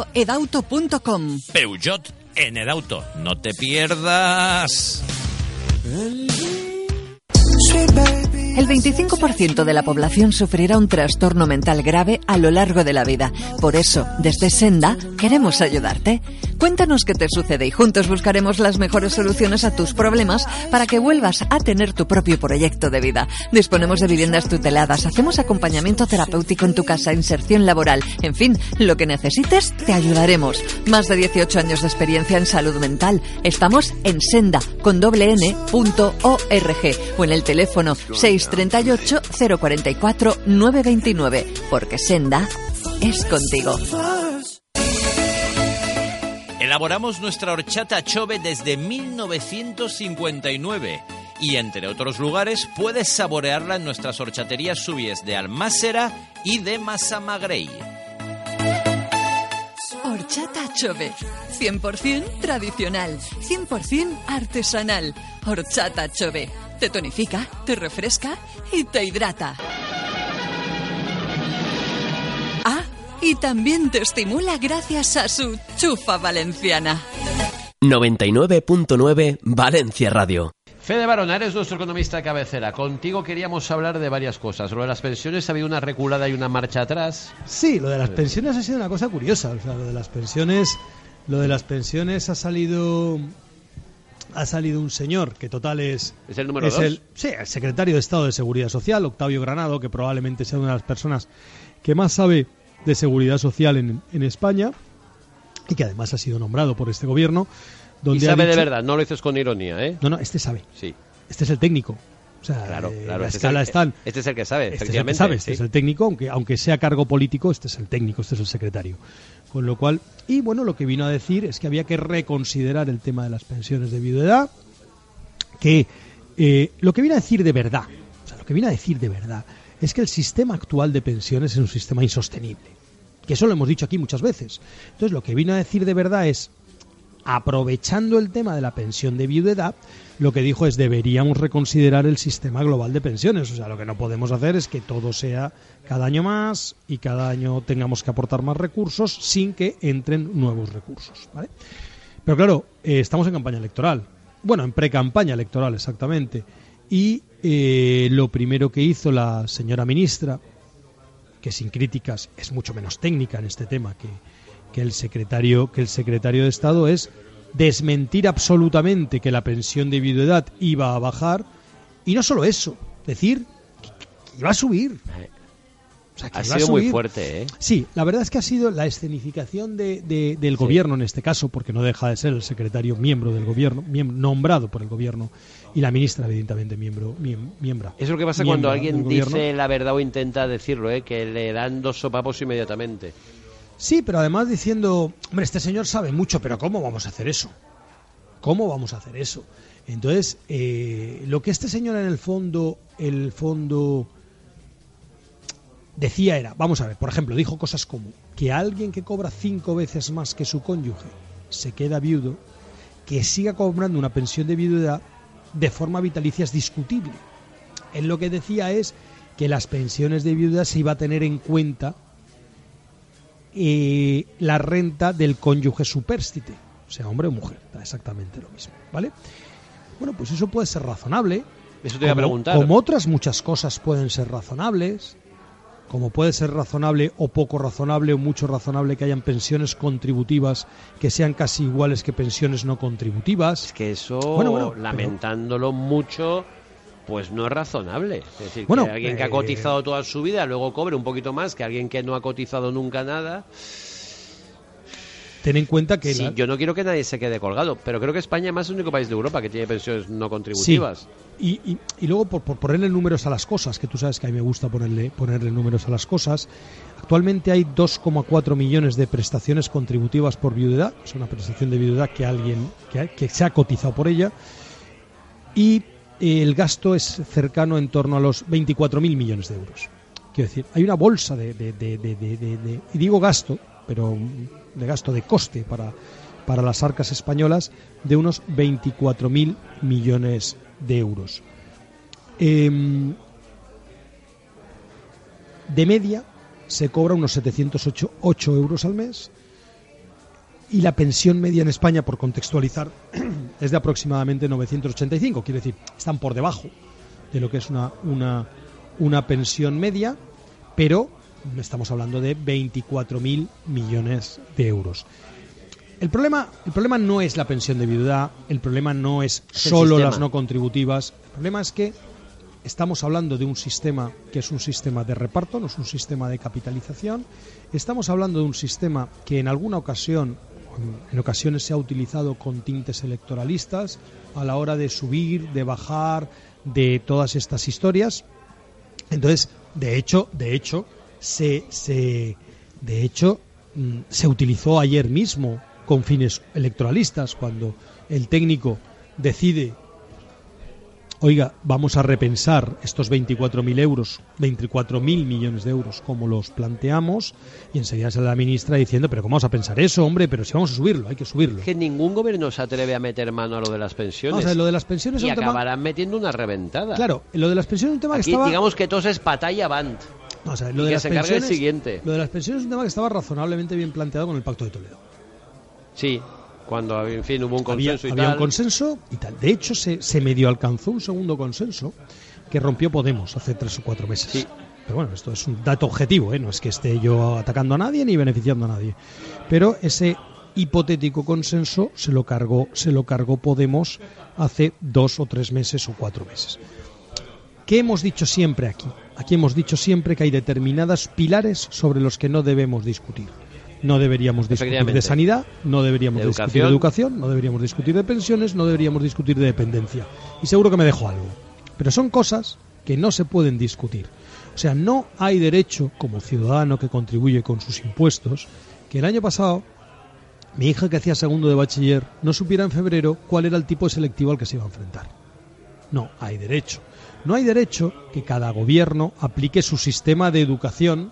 www.edauto.com. Peugeot en Edauto, no te pierdas. El 25% de la población sufrirá un trastorno mental grave a lo largo de la vida. Por eso, desde Senda, queremos ayudarte. Cuéntanos qué te sucede y juntos buscaremos las mejores soluciones a tus problemas para que vuelvas a tener tu propio proyecto de vida. Disponemos de viviendas tuteladas, hacemos acompañamiento terapéutico en tu casa, inserción laboral. En fin, lo que necesites, te ayudaremos. Más de 18 años de experiencia en salud mental. Estamos en Senda, con n.org o en el teléfono 638 044 929, porque Senda es contigo. Elaboramos nuestra horchata Chove desde 1959 y, entre otros lugares, puedes saborearla en nuestras horchaterías Subies de Almásera y de Massamagrey. Horchata Chove, 100% tradicional, 100% artesanal. Horchata Chove, te tonifica, te refresca y te hidrata. Ah, y también te estimula gracias a su chufa valenciana. 99.9 Valencia Radio. Fede Barona, eres nuestro economista de cabecera. Contigo queríamos hablar de varias cosas. Lo de las pensiones, ha habido una reculada y una marcha atrás. Sí, lo de las pensiones ha sido una cosa curiosa. O sea, lo de las pensiones ha salido un señor que total es el número 2. Sí, el secretario de Estado de Seguridad Social, Octavio Granado, que probablemente sea una de las personas que más sabe de seguridad social en España y que además ha sido nombrado por este gobierno. Donde y sabe de verdad, no lo dices con ironía, ¿eh? No, este sabe. Sí. Este es el técnico. O sea, claro, la escala están. Este es el que sabe, efectivamente. Este es el técnico, aunque sea cargo político, este es el técnico, este es el secretario. Con lo cual, y bueno, lo que vino a decir es que había que reconsiderar el tema de las pensiones de viudedad, que lo que vino a decir de verdad, es que el sistema actual de pensiones es un sistema insostenible. Que eso lo hemos dicho aquí muchas veces. Entonces, lo que vino a decir de verdad es, aprovechando el tema de la pensión de viudedad, lo que dijo es deberíamos reconsiderar el sistema global de pensiones. O sea, lo que no podemos hacer es que todo sea cada año más y cada año tengamos que aportar más recursos sin que entren nuevos recursos, ¿vale? Pero claro, estamos en campaña electoral. Bueno, en pre-campaña electoral, exactamente. Y lo primero que hizo la señora ministra, que sin críticas es mucho menos técnica en este tema que el secretario de Estado, es desmentir absolutamente que la pensión de viudedad iba a bajar, y no solo eso, decir que iba a subir. O sea, que ha sido muy fuerte, ¿eh? Sí, la verdad es que ha sido la escenificación del gobierno en este caso, porque no deja de ser el secretario miembro del gobierno, nombrado por el gobierno, y la ministra evidentemente miembro. Es lo que pasa cuando alguien dice la verdad o intenta decirlo, que le dan dos sopapos inmediatamente. Sí, pero además diciendo, hombre, este señor sabe mucho, pero ¿cómo vamos a hacer eso? ¿Cómo vamos a hacer eso? Entonces, lo que este señor en el fondo decía era, vamos a ver, por ejemplo, dijo cosas como que alguien que cobra 5 veces más que su cónyuge se queda viudo, que siga cobrando una pensión de viudedad de forma vitalicia es discutible. Él lo que decía es que las pensiones de viudedad se iba a tener en cuenta la renta del cónyuge supérstite, o sea, hombre o mujer, da exactamente lo mismo, ¿vale? Bueno, pues eso puede ser razonable. Eso te iba a preguntar. Como otras muchas cosas pueden ser razonables, como puede ser razonable o poco razonable o mucho razonable que hayan pensiones contributivas que sean casi iguales que pensiones no contributivas. Es que eso, lamentándolo mucho, pues no es razonable. Es decir, que alguien que ha cotizado toda su vida luego cobre un poquito más que alguien que no ha cotizado nunca nada. Ten en cuenta que... Sí, yo no quiero que nadie se quede colgado, pero creo que España más es el único país de Europa que tiene pensiones no contributivas. Sí. Y luego, por ponerle números a las cosas, que tú sabes que a mí me gusta ponerle números a las cosas, actualmente hay 2,4 millones de prestaciones contributivas por viudedad, es una prestación de viudedad que se ha cotizado por ella, y el gasto es cercano en torno a los 24.000 millones de euros. Quiero decir, hay una bolsa y digo gasto, pero de gasto de coste para las arcas españolas de unos 24.000 millones de euros. De media se cobra unos 708 euros al mes, y la pensión media en España, por contextualizar es de aproximadamente 985, quiere decir, están por debajo de lo que es una pensión media, pero estamos hablando de 24.000 millones de euros. El problema no es la pensión de viudedad, el problema no es solo las no contributivas, el problema es que estamos hablando de un sistema que es un sistema de reparto, no es un sistema de capitalización. Estamos hablando de un sistema que en ocasiones se ha utilizado con tintes electoralistas a la hora de subir, de bajar, de todas estas historias. Entonces, de hecho, se utilizó ayer mismo con fines electoralistas cuando el técnico decide: oiga, vamos a repensar estos 24.000 millones de euros como los planteamos, y enseguida sale la ministra diciendo: pero ¿cómo vamos a pensar eso, hombre? Pero si vamos a subirlo, hay que subirlo. Que ningún gobierno se atreve a meter mano a lo de las pensiones. Vamos a ver, lo de las pensiones y es un acabarán tema... metiendo una reventada. Claro, lo de las pensiones es un tema Aquí, que estaba... digamos que todo es patalla avant. Vamos a ver, y que se cargue el siguiente. Lo de las pensiones es un tema que estaba razonablemente bien planteado con el Pacto de Toledo. Sí, cuando, en fin, hubo un consenso había un consenso y tal. De hecho, se medio alcanzó un segundo consenso que rompió Podemos hace 3 o 4 meses. Sí. Pero bueno, esto es un dato objetivo, no es que esté yo atacando a nadie ni beneficiando a nadie. Pero ese hipotético consenso se lo cargó Podemos hace 2 o 3 meses o 4 meses. ¿Qué hemos dicho siempre aquí? Aquí hemos dicho siempre que hay determinados pilares sobre los que no debemos discutir. No deberíamos discutir de sanidad, no deberíamos discutir de educación, no deberíamos discutir de pensiones, no deberíamos discutir de dependencia. Y seguro que me dejo algo. Pero son cosas que no se pueden discutir. O sea, no hay derecho, como ciudadano que contribuye con sus impuestos, que el año pasado mi hija, que hacía segundo de bachiller, no supiera en febrero cuál era el tipo de selectivo al que se iba a enfrentar. No hay derecho. No hay derecho que cada gobierno aplique su sistema de educación,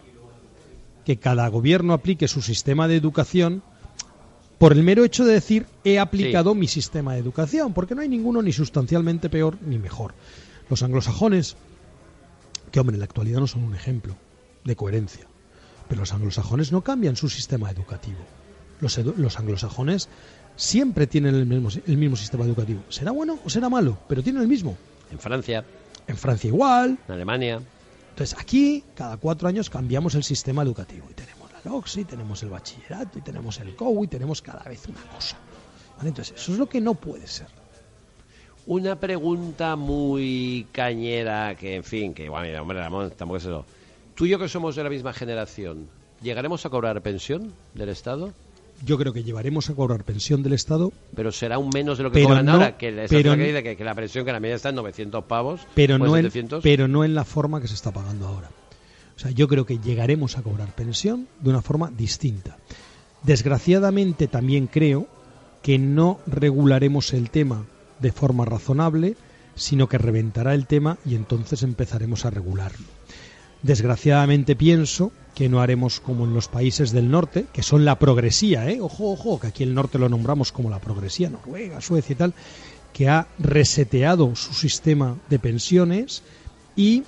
por el mero hecho de decir: he aplicado mi sistema de educación, porque no hay ninguno ni sustancialmente peor ni mejor. Los anglosajones, que hombre, en la actualidad no son un ejemplo de coherencia, pero los anglosajones no cambian su sistema educativo. Los anglosajones siempre tienen el mismo sistema educativo. ¿Será bueno o será malo? Pero tienen el mismo. En Francia igual. En Alemania. Entonces aquí, cada 4 años cambiamos el sistema educativo. Y tenemos la LOCSI, tenemos el bachillerato, y tenemos el COU, y tenemos cada vez una cosa. ¿Vale? Entonces eso es lo que no puede ser. Una pregunta muy cañera que, en fin, que igual, mira, hombre, Ramón, tampoco es eso. Tú y yo, que somos de la misma generación, ¿llegaremos a cobrar pensión del Estado? Yo creo que llevaremos a cobrar pensión del Estado. Pero será un menos de lo que cobran ahora, que que dice que la pensión, que la media está en 900 pavos, pero no 700. Pero no en la forma que se está pagando ahora. O sea, yo creo que llegaremos a cobrar pensión de una forma distinta. Desgraciadamente también creo que no regularemos el tema de forma razonable, sino que reventará el tema y entonces empezaremos a regularlo. Desgraciadamente pienso que no haremos como en los países del norte, que son la progresía, ojo, que aquí el norte lo nombramos como la progresía, Noruega, Suecia y tal, que ha reseteado su sistema de pensiones y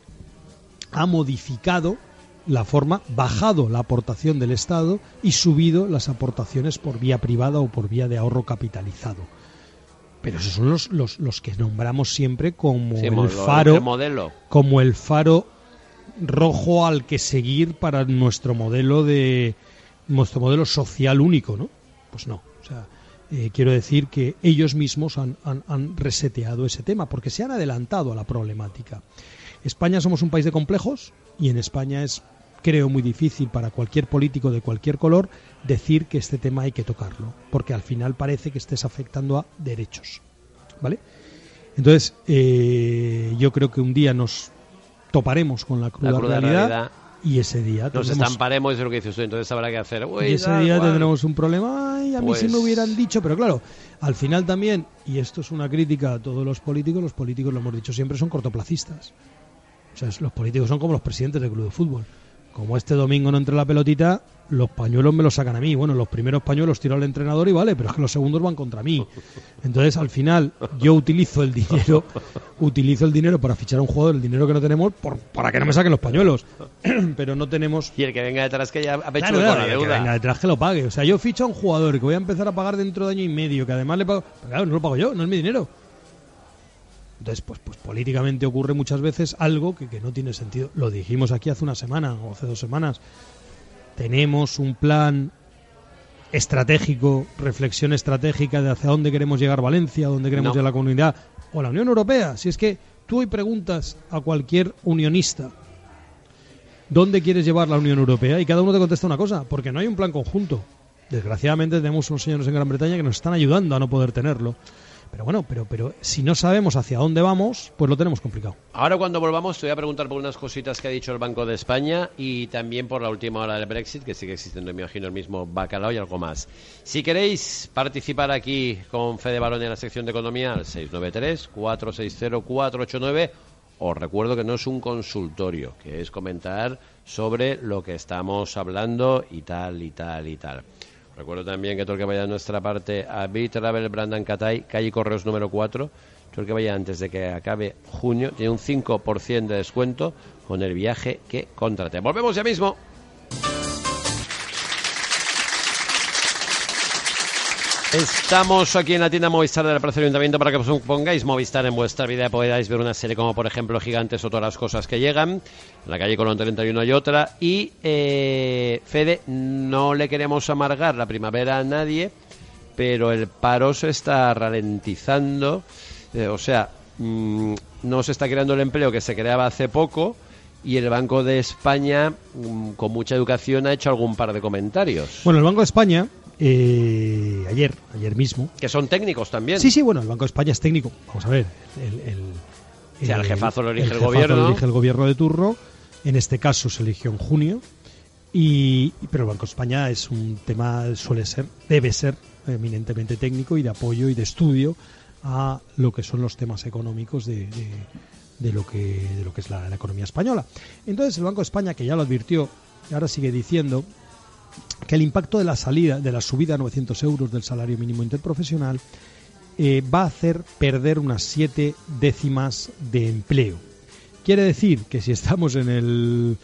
ha modificado la forma, bajado la aportación del Estado y subido las aportaciones por vía privada o por vía de ahorro capitalizado. Pero esos son los que nombramos siempre como el faro, como el faro rojo al que seguir para nuestro modelo social único, ¿no? Pues no. O sea, quiero decir que ellos mismos han reseteado ese tema porque se han adelantado a la problemática. España somos un país de complejos y en España es, creo, muy difícil para cualquier político de cualquier color decir que este tema hay que tocarlo, porque al final parece que estés afectando a derechos, ¿vale? Entonces, yo creo que un día nos toparemos con la cruda realidad y ese día nos estamparemos, es lo que dices tú, entonces habrá que hacer. Y ese día tendremos un problema. Ay, a mí sí me hubieran dicho, pero claro, al final también, y esto es una crítica a todos los políticos lo hemos dicho siempre, son cortoplacistas. O sea, los políticos son como los presidentes del club de fútbol. Como este domingo no entre la pelotita, los pañuelos me los sacan a mí. Bueno, los primeros pañuelos tiro al entrenador y vale, pero es que los segundos van contra mí. Entonces, al final, yo utilizo el dinero para fichar a un jugador, el dinero que no tenemos, para que no me saquen los pañuelos. Pero no tenemos... Y el que venga detrás que ya ha hecho claro, con la deuda. El que venga detrás que lo pague. O sea, yo ficho a un jugador que voy a empezar a pagar dentro de año y medio, que además le pago... Pero claro, no lo pago yo, no es mi dinero. Entonces, pues políticamente ocurre muchas veces algo que no tiene sentido. Lo dijimos aquí hace una semana o hace 2 semanas. Tenemos un plan estratégico, reflexión estratégica de hacia dónde queremos llegar Valencia, dónde queremos llegar la comunidad o la Unión Europea. Si es que tú hoy preguntas a cualquier unionista dónde quieres llevar la Unión Europea y cada uno te contesta una cosa, porque no hay un plan conjunto. Desgraciadamente tenemos unos señores en Gran Bretaña que nos están ayudando a no poder tenerlo. Pero bueno, pero si no sabemos hacia dónde vamos, pues lo tenemos complicado. Ahora cuando volvamos te voy a preguntar por unas cositas que ha dicho el Banco de España y también por la última hora del Brexit, que sigue existiendo, me imagino, el mismo bacalao y algo más. Si queréis participar aquí con Fede Barón en la sección de Economía, al 693-460-489, os recuerdo que no es un consultorio, que es comentar sobre lo que estamos hablando y tal, y tal, y tal. Recuerdo también que todo el que vaya a nuestra parte a B-Travel Brandon Catay, calle Correos número 4, todo el que vaya antes de que acabe junio, tiene un 5% de descuento con el viaje que contrate. Volvemos ya mismo. Estamos aquí en la tienda Movistar del Palacio del Ayuntamiento para que os pongáis Movistar en vuestra vida y podáis ver una serie como, por ejemplo, Gigantes o todas las cosas que llegan. En la calle Colón 31 hay otra. Y, Fede, no le queremos amargar la primavera a nadie, pero el paro se está ralentizando. No se está creando el empleo que se creaba hace poco. Y el Banco de España, con mucha educación, ha hecho algún par de comentarios. Bueno, el Banco de España... ayer mismo. Que son técnicos también. Sí, bueno, el Banco de España es técnico. Vamos a ver, el jefazo lo elige el gobierno. Lo elige el gobierno de turno. En este caso se eligió en junio. Pero el Banco de España es un tema, debe ser eminentemente técnico y de apoyo y de estudio a lo que son los temas económicos de lo que es la economía española. Entonces el Banco de España, que ya lo advirtió y ahora sigue diciendo que el impacto de la subida a 900 euros del salario mínimo interprofesional va a hacer perder unas 7 décimas de empleo. Quiere decir que si estamos en el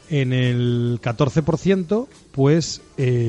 14%, pues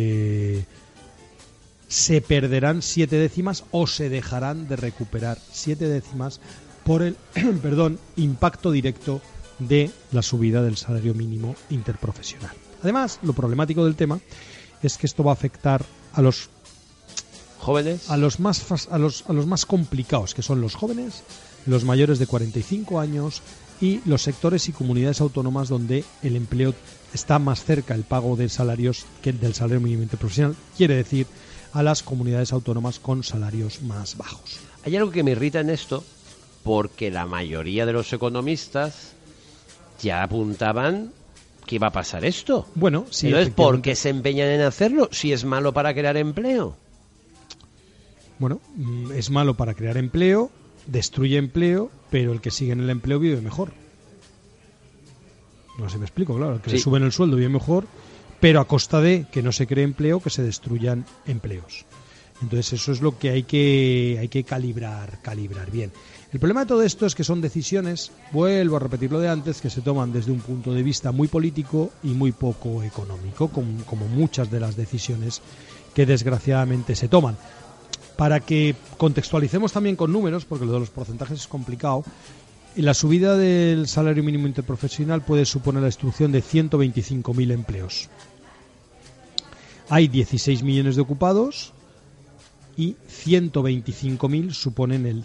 se perderán 7 décimas o se dejarán de recuperar 7 décimas por el impacto directo de la subida del salario mínimo interprofesional. Además, lo problemático del tema es que esto va a afectar a los jóvenes, a los más complicados, que son los jóvenes, los mayores de 45 años y los sectores y comunidades autónomas donde el empleo está más cerca el pago de salarios que del salario mínimo interprofesional, quiere decir a las comunidades autónomas con salarios más bajos. Hay algo que me irrita en esto, porque la mayoría de los economistas ya apuntaban que iba a pasar esto. Bueno, sí. Entonces, ¿por qué se empeñan en hacerlo si es malo para crear empleo? Bueno, es malo para crear empleo, destruye empleo, pero el que sigue en el empleo vive mejor. No sé si me explico, claro. El que le suben el sueldo vive mejor, pero a costa de que no se cree empleo, que se destruyan empleos. Entonces eso es lo que hay que calibrar bien. El problema de todo esto es que son decisiones, vuelvo a repetir lo de antes, que se toman desde un punto de vista muy político y muy poco económico, como muchas de las decisiones que desgraciadamente se toman. Para que contextualicemos también con números, porque lo de los porcentajes es complicado, la subida del salario mínimo interprofesional puede suponer la destrucción de 125.000 empleos. Hay 16 millones de ocupados y 125.000 suponen el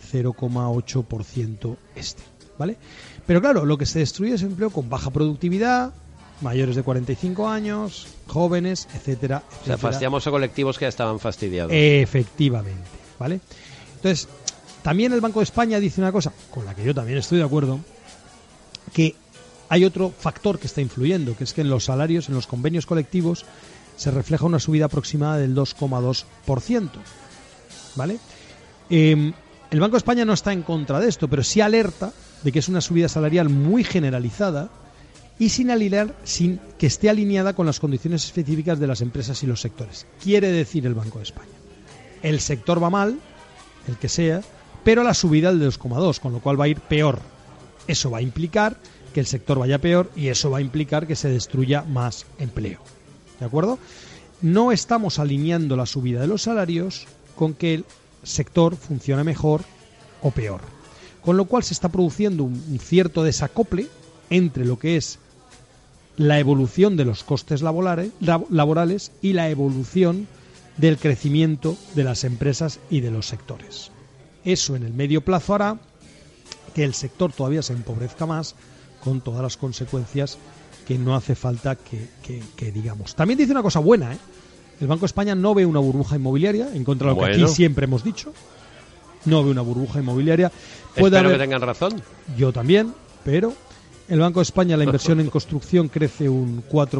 0,8% ¿vale? Pero claro, lo que se destruye es empleo con baja productividad, mayores de 45 años, jóvenes, etcétera, etcétera. O sea, fastidiamos a colectivos que ya estaban fastidiados. Efectivamente, ¿vale? Entonces, también el Banco de España dice una cosa, con la que yo también estoy de acuerdo, que hay otro factor que está influyendo, que es que en los salarios, en los convenios colectivos, se refleja una subida aproximada del 2,2%. ¿Vale? El Banco de España no está en contra de esto, pero sí alerta de que es una subida salarial muy generalizada y sin que esté alineada con las condiciones específicas de las empresas y los sectores. Quiere decir el Banco de España: el sector va mal, el que sea, pero la subida del 2,2, con lo cual va a ir peor. Eso va a implicar que el sector vaya peor y eso va a implicar que se destruya más empleo. ¿De acuerdo? No estamos alineando la subida de los salarios con que el sector funcione mejor o peor. Con lo cual se está produciendo un cierto desacople entre lo que es la evolución de los costes laborales y la evolución del crecimiento de las empresas y de los sectores. Eso en el medio plazo hará que el sector todavía se empobrezca más, con todas las consecuencias que no hace falta que digamos. También dice una cosa buena, ¿eh? El Banco de España no ve una burbuja inmobiliaria, en contra de lo que aquí siempre hemos dicho. No ve una burbuja inmobiliaria. Espero que tengan razón. Yo también, pero el Banco de España, la inversión en construcción crece un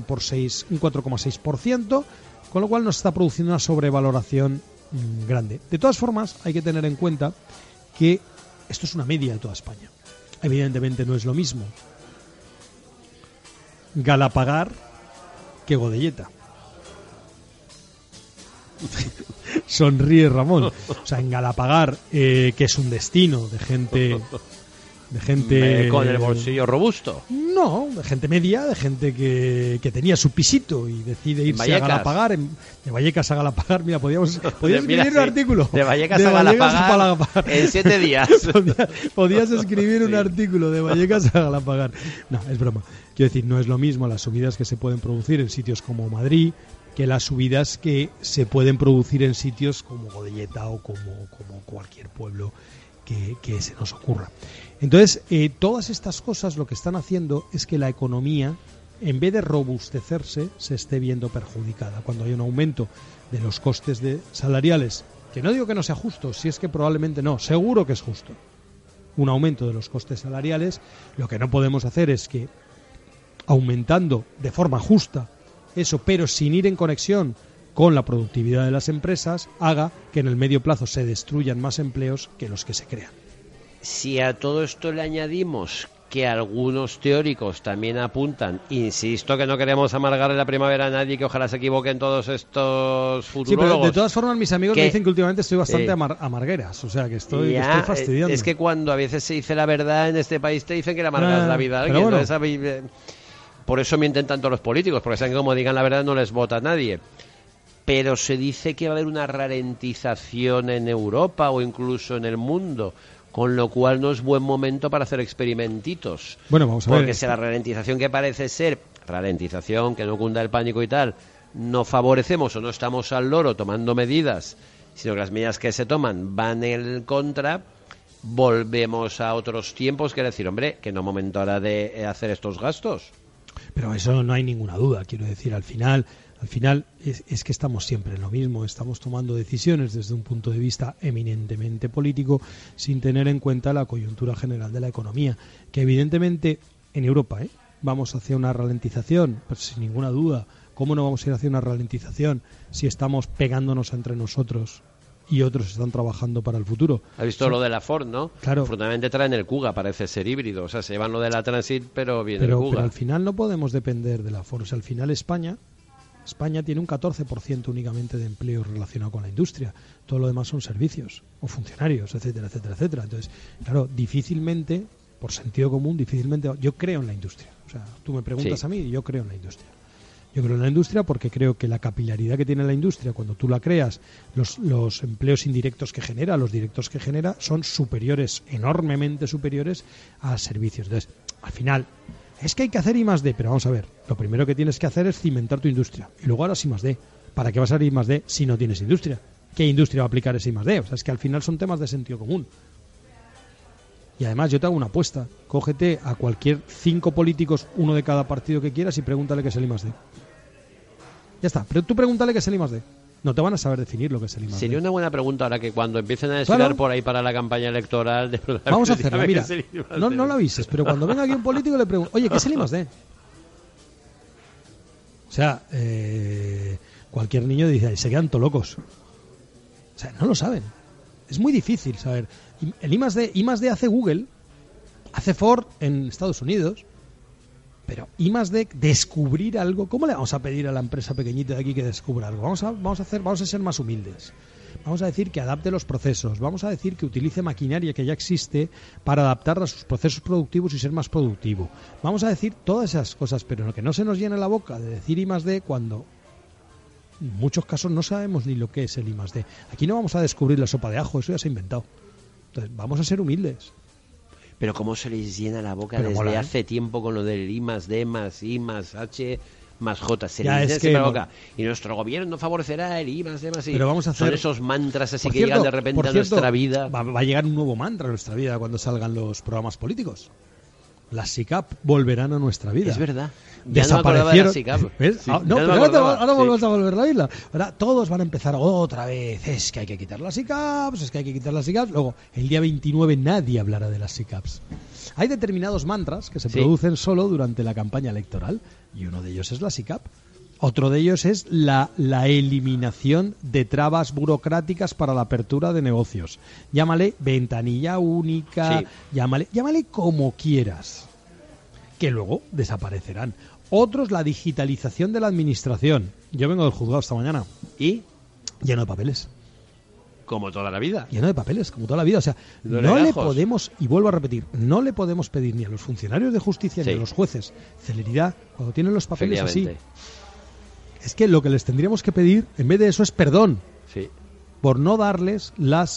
4,6%, con lo cual nos está produciendo una sobrevaloración grande. De todas formas, hay que tener en cuenta que esto es una media de toda España. Evidentemente no es lo mismo Galapagar que Godelleta. Sonríe Ramón. O sea, en Galapagar, que es un destino de gente con el bolsillo robusto. No, de gente media, de gente que tenía su pisito y decide irse a Galapagar, de Vallecas a Galapagar. Mira, podías escribir un artículo de Vallecas a Galapagar en 7 días. Podías escribir un artículo de Vallecas a Galapagar. No, es broma. Quiero decir, no es lo mismo las subidas que se pueden producir en sitios como Madrid que las subidas que se pueden producir en sitios como Godelleta o como cualquier pueblo que se nos ocurra. Entonces, todas estas cosas lo que están haciendo es que la economía, en vez de robustecerse, se esté viendo perjudicada. Cuando hay un aumento de los costes salariales, que no digo que no sea justo, si es que probablemente no, seguro que es justo, un aumento de los costes salariales, lo que no podemos hacer es que, aumentando de forma justa eso, pero sin ir en conexión con la productividad de las empresas, haga que en el medio plazo se destruyan más empleos que los que se crean. Si a todo esto le añadimos que algunos teóricos también apuntan, insisto que no queremos amargarle la primavera a nadie, que ojalá se equivoquen todos estos futurólogos. Sí, pero de todas formas mis amigos me dicen que últimamente estoy bastante amargueras, o sea que estoy fastidiando. Es que cuando a veces se dice la verdad en este país te dicen que le amargas la vida a alguien. Bueno. Entonces, por eso mienten tanto los políticos, porque saben que como digan la verdad no les vota nadie. Pero se dice que va a haber una ralentización en Europa o incluso en el mundo, con lo cual no es buen momento para hacer experimentitos. Bueno, vamos a ver. Porque si la ralentización que parece ser, ralentización, que no cunda el pánico y tal, no favorecemos o no estamos al loro tomando medidas, sino que las medidas que se toman van en contra, volvemos a otros tiempos, quiere decir, hombre, que no es momento ahora de hacer estos gastos. Pero eso no hay ninguna duda, quiero decir, al final es que estamos siempre en lo mismo, estamos tomando decisiones desde un punto de vista eminentemente político sin tener en cuenta la coyuntura general de la economía, que evidentemente en Europa vamos hacia una ralentización, pues sin ninguna duda. ¿Cómo no vamos a ir hacia una ralentización si estamos pegándonos entre nosotros y otros están trabajando para el futuro? ¿Has visto lo de la Ford, no? Claro. Afortunadamente traen el Kuga, parece ser híbrido. O sea, se llevan lo de la Transit, pero viene el Kuga. Pero al final no podemos depender de la Ford. O sea, al final España tiene un 14% únicamente de empleo relacionado con la industria. Todo lo demás son servicios o funcionarios, etcétera, etcétera, etcétera. Entonces, claro, difícilmente, por sentido común, yo creo en la industria. O sea, tú me preguntas a mí y yo creo en la industria. Yo creo en la industria porque creo que la capilaridad que tiene la industria, cuando tú la creas, los empleos indirectos que genera, los directos que genera, son superiores, enormemente superiores a servicios. Entonces, al final, es que hay que hacer I+D, pero vamos a ver, lo primero que tienes que hacer es cimentar tu industria. Y luego harás I+D. ¿Para qué vas a hacer I+D si no tienes industria? ¿Qué industria va a aplicar ese I+D? O sea, es que al final son temas de sentido común. Y además yo te hago una apuesta. Cógete a cualquier 5 políticos, uno de cada partido que quieras, y pregúntale qué es el I+D. Ya está, pero tú pregúntale qué es el I+D. No te van a saber definir lo que es el I+D. Sería una buena pregunta ahora que cuando empiecen a desfilar por ahí para la campaña electoral... Vamos a hacerla, mira, no lo avises, pero cuando venga aquí un político le pregunto, oye, ¿qué es el I+D? O sea, cualquier niño dice, se quedan todos locos. O sea, no lo saben. Es muy difícil saber. El I+D hace Google, hace Ford en Estados Unidos, Pero I+D, descubrir algo, ¿cómo le vamos a pedir a la empresa pequeñita de aquí que descubra algo? Vamos a ser más humildes. Vamos a decir que adapte los procesos. Vamos a decir que utilice maquinaria que ya existe para adaptarla a sus procesos productivos y ser más productivo. Vamos a decir todas esas cosas, pero que no se nos llene la boca de decir I+D cuando en muchos casos no sabemos ni lo que es el I+D. Aquí no vamos a descubrir la sopa de ajo, eso ya se ha inventado. Entonces, vamos a ser humildes. Pero cómo se les llena la boca Pero desde mola, hace tiempo con lo del I+D más I más H más J. Se Ya, les es llena que la boca. Y nuestro gobierno favorecerá el I+D más I. Pero vamos a hacer... Son esos mantras así Por que cierto, llegan de repente a nuestra vida. Va a llegar un nuevo mantra a nuestra vida cuando salgan los programas políticos. Las SICAP volverán a nuestra vida. Es verdad. Desaparecieron. ¿Ves? Sí, No, ya pero no me acordaba, ahora sí. volvemos a volver a la isla. Ahora todos van a empezar otra vez. Es que hay que quitar las SICAPs, es que hay que quitar las SICAPs. Luego, el día 29 nadie hablará de las SICAPs. Hay determinados mantras que se producen solo durante la campaña electoral y uno de ellos es la SICAP. Otro de ellos es la eliminación de trabas burocráticas para la apertura de negocios. Llámale ventanilla única, llámale como quieras, que luego desaparecerán. Otros, la digitalización de la administración. Yo vengo del juzgado esta mañana. ¿Y? Lleno de papeles. Como toda la vida. Lleno de papeles, como toda la vida. O sea, De no le legajos. podemos, y vuelvo a repetir, no le podemos pedir ni a los funcionarios de justicia ni a los jueces celeridad cuando tienen los papeles así. Efectivamente. Es que lo que les tendríamos que pedir, en vez de eso, es perdón. Sí. Por no darles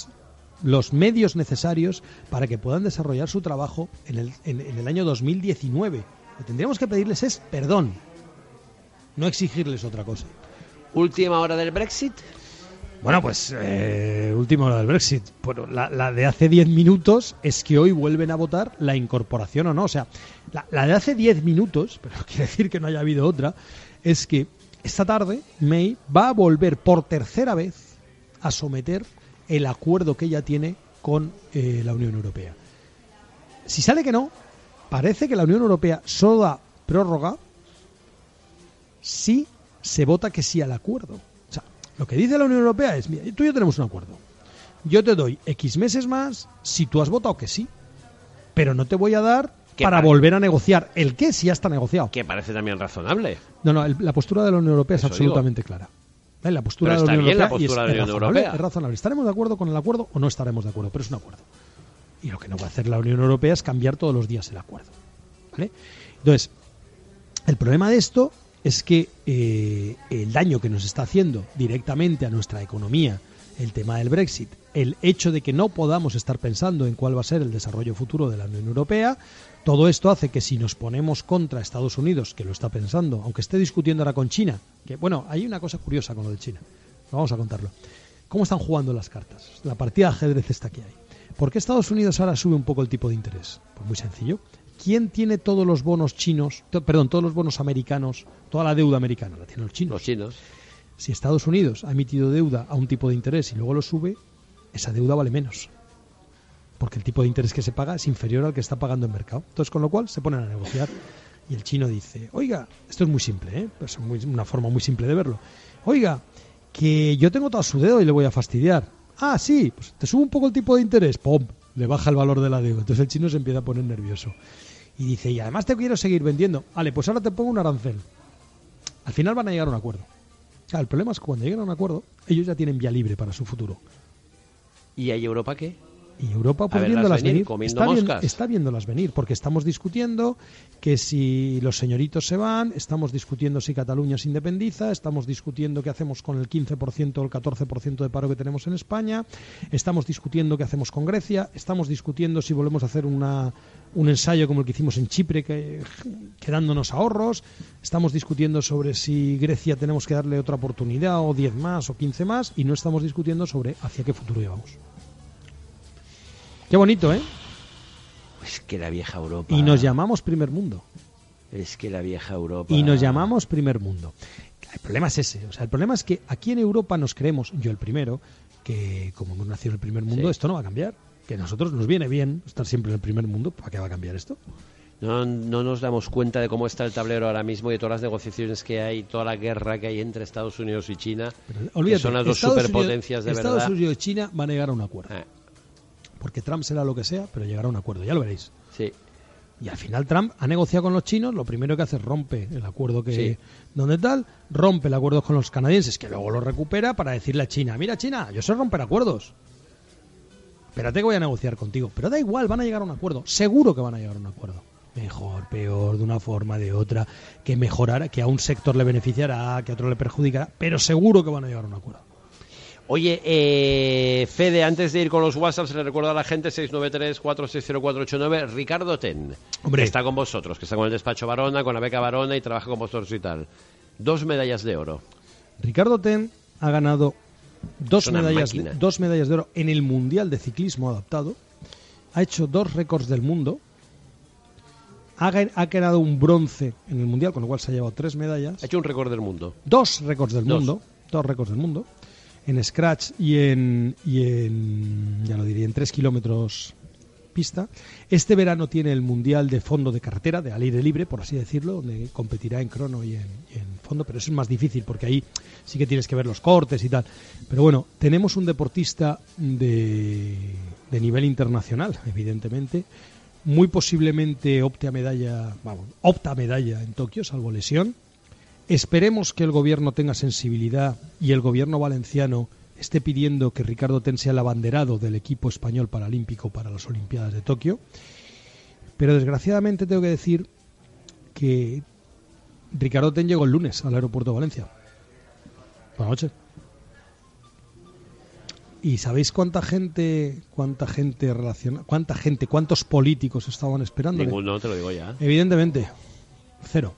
los medios necesarios para que puedan desarrollar su trabajo en el año 2019. Lo que tendríamos que pedirles es perdón, no exigirles otra cosa. Última hora del Brexit. Bueno, pues última hora del Brexit. Bueno, la de hace 10 minutos es que hoy vuelven a votar la incorporación o no. O sea, la de hace 10 minutos, pero quiere decir que no haya habido otra, es que esta tarde May va a volver por tercera vez a someter el acuerdo que ella tiene con la Unión Europea. Si sale que no, parece que la Unión Europea solo da prórroga si se vota que sí al acuerdo. O sea, lo que dice la Unión Europea es, mira, tú y yo tenemos un acuerdo. Yo te doy X meses más si tú has votado que sí, pero no te voy a dar para volver a negociar. ¿El qué? Si ya está negociado. Que parece también razonable. No, la postura de la Unión Europea es Eso absolutamente clara. ¿Vale? La postura Pero de la está Unión bien la Europea postura de la Unión Europea. Es razonable. ¿Estaremos de acuerdo con el acuerdo o no estaremos de acuerdo? Pero es un acuerdo. Y lo que no va a hacer la Unión Europea es cambiar todos los días el acuerdo. ¿Vale? Entonces, el problema de esto es que el daño que nos está haciendo directamente a nuestra economía, el tema del Brexit, el hecho de que no podamos estar pensando en cuál va a ser el desarrollo futuro de la Unión Europea, todo esto hace que si nos ponemos contra Estados Unidos, que lo está pensando, aunque esté discutiendo ahora con China, que bueno, hay una cosa curiosa con lo de China, vamos a contarlo. ¿Cómo están jugando las cartas? La partida de ajedrez esta que hay. ¿Por qué Estados Unidos ahora sube un poco el tipo de interés? Pues muy sencillo. ¿Quién tiene todos los bonos chinos, todos los bonos americanos, toda la deuda americana? La tienen los chinos. Los chinos. Si Estados Unidos ha emitido deuda a un tipo de interés y luego lo sube, esa deuda vale menos. Porque el tipo de interés que se paga es inferior al que está pagando el mercado. Entonces, con lo cual, se ponen a negociar. Y el chino dice, oiga, esto es muy simple, es una forma muy simple de verlo. Oiga, que yo tengo todo su deuda y le voy a fastidiar. Ah, sí, pues te subo un poco el tipo de interés. ¡Pum! Le baja el valor de la deuda. Entonces el chino se empieza a poner nervioso. Y dice, y además te quiero seguir vendiendo. Vale, pues ahora te pongo un arancel. Al final van a llegar a un acuerdo. Claro, el problema es que cuando lleguen a un acuerdo, ellos ya tienen vía libre para su futuro. ¿Y hay Europa qué? Y Europa, pues viéndolas venir, está viéndolas venir, porque estamos discutiendo que si los señoritos se van, estamos discutiendo si Cataluña se independiza, estamos discutiendo qué hacemos con el 15% o el 14% de paro que tenemos en España, estamos discutiendo qué hacemos con Grecia, estamos discutiendo si volvemos a hacer un ensayo como el que hicimos en Chipre, quedándonos ahorros, estamos discutiendo sobre si Grecia tenemos que darle otra oportunidad, o 10 más, o 15 más, y no estamos discutiendo sobre hacia qué futuro llevamos. Qué bonito, ¿eh? Es que la vieja Europa... Y nos llamamos primer mundo. Es que la vieja Europa... Y nos llamamos primer mundo. El problema es ese. O sea, el problema es que aquí en Europa nos creemos, yo el primero, que como hemos nacido en el primer mundo, esto no va a cambiar. Que a nosotros nos viene bien estar siempre en el primer mundo. ¿Para qué va a cambiar esto? No nos damos cuenta de cómo está el tablero ahora mismo y de todas las negociaciones que hay, toda la guerra que hay entre Estados Unidos y China. Pero, olvídate, que son las dos superpotencias de verdad. Estados Unidos y China van a llegar a un acuerdo. Porque Trump será lo que sea, pero llegará a un acuerdo, ya lo veréis. Sí. Y al final Trump ha negociado con los chinos, lo primero que hace es rompe el acuerdo que... Sí. Donde tal, rompe el acuerdo con los canadienses, que luego lo recupera para decirle a China, mira China, yo sé romper acuerdos. Espérate que voy a negociar contigo. Pero da igual, van a llegar a un acuerdo. Seguro que van a llegar a un acuerdo. Mejor, peor, de una forma, de otra, que mejorará, que a un sector le beneficiará, que a otro le perjudicará, pero seguro que van a llegar a un acuerdo. Oye, Fede, antes de ir con los WhatsApps, le recuerdo a la gente 693-460489, Ricardo Ten, Hombre. que está con vosotros, que está con el despacho Barona, con la beca Barona y trabaja con vosotros y tal. 2 medallas de oro. Ricardo Ten ha ganado dos Es una medallas máquina. de oro en el Mundial de Ciclismo Adaptado. Ha hecho 2 récords del mundo. Ha ganado un bronce en el Mundial, con lo cual se ha llevado 3 medallas. Ha hecho un récord del mundo. 2 récords del Dos. mundo. 2 récords del mundo. En scratch y en ya lo diría, en 3 kilómetros pista. Este verano tiene el Mundial de fondo de carretera, de al aire libre, por así decirlo, donde competirá en crono y en fondo, pero eso es más difícil porque ahí sí que tienes que ver los cortes y tal. Pero bueno, tenemos un deportista de nivel internacional, evidentemente. Muy posiblemente opta a medalla en Tokio, salvo lesión. Esperemos que el gobierno tenga sensibilidad y el gobierno valenciano esté pidiendo que Ricardo Ten sea el abanderado del equipo español paralímpico para las Olimpiadas de Tokio. Pero desgraciadamente tengo que decir que Ricardo Ten llegó el lunes al aeropuerto de Valencia. Buenas noches. ¿Y sabéis cuántos políticos estaban esperando? Ninguno, te lo digo ya. Evidentemente, 0.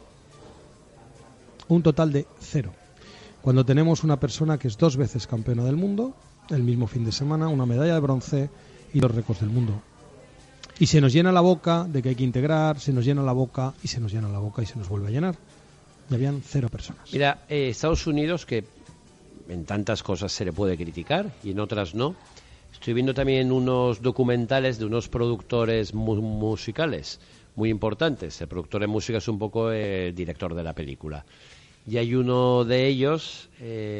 Un total de 0. Cuando tenemos una persona que es 2 veces campeona del mundo, el mismo fin de semana, una medalla de bronce y 2 récords del mundo. Y se nos llena la boca de que hay que integrar, se nos llena la boca y se nos llena la boca y se nos vuelve a llenar. Y habían 0 personas. Mira, Estados Unidos, que en tantas cosas se le puede criticar y en otras no. Estoy viendo también unos documentales de unos productores musicales muy importantes. El productor de música es un poco el director de la película. Y hay uno de ellos,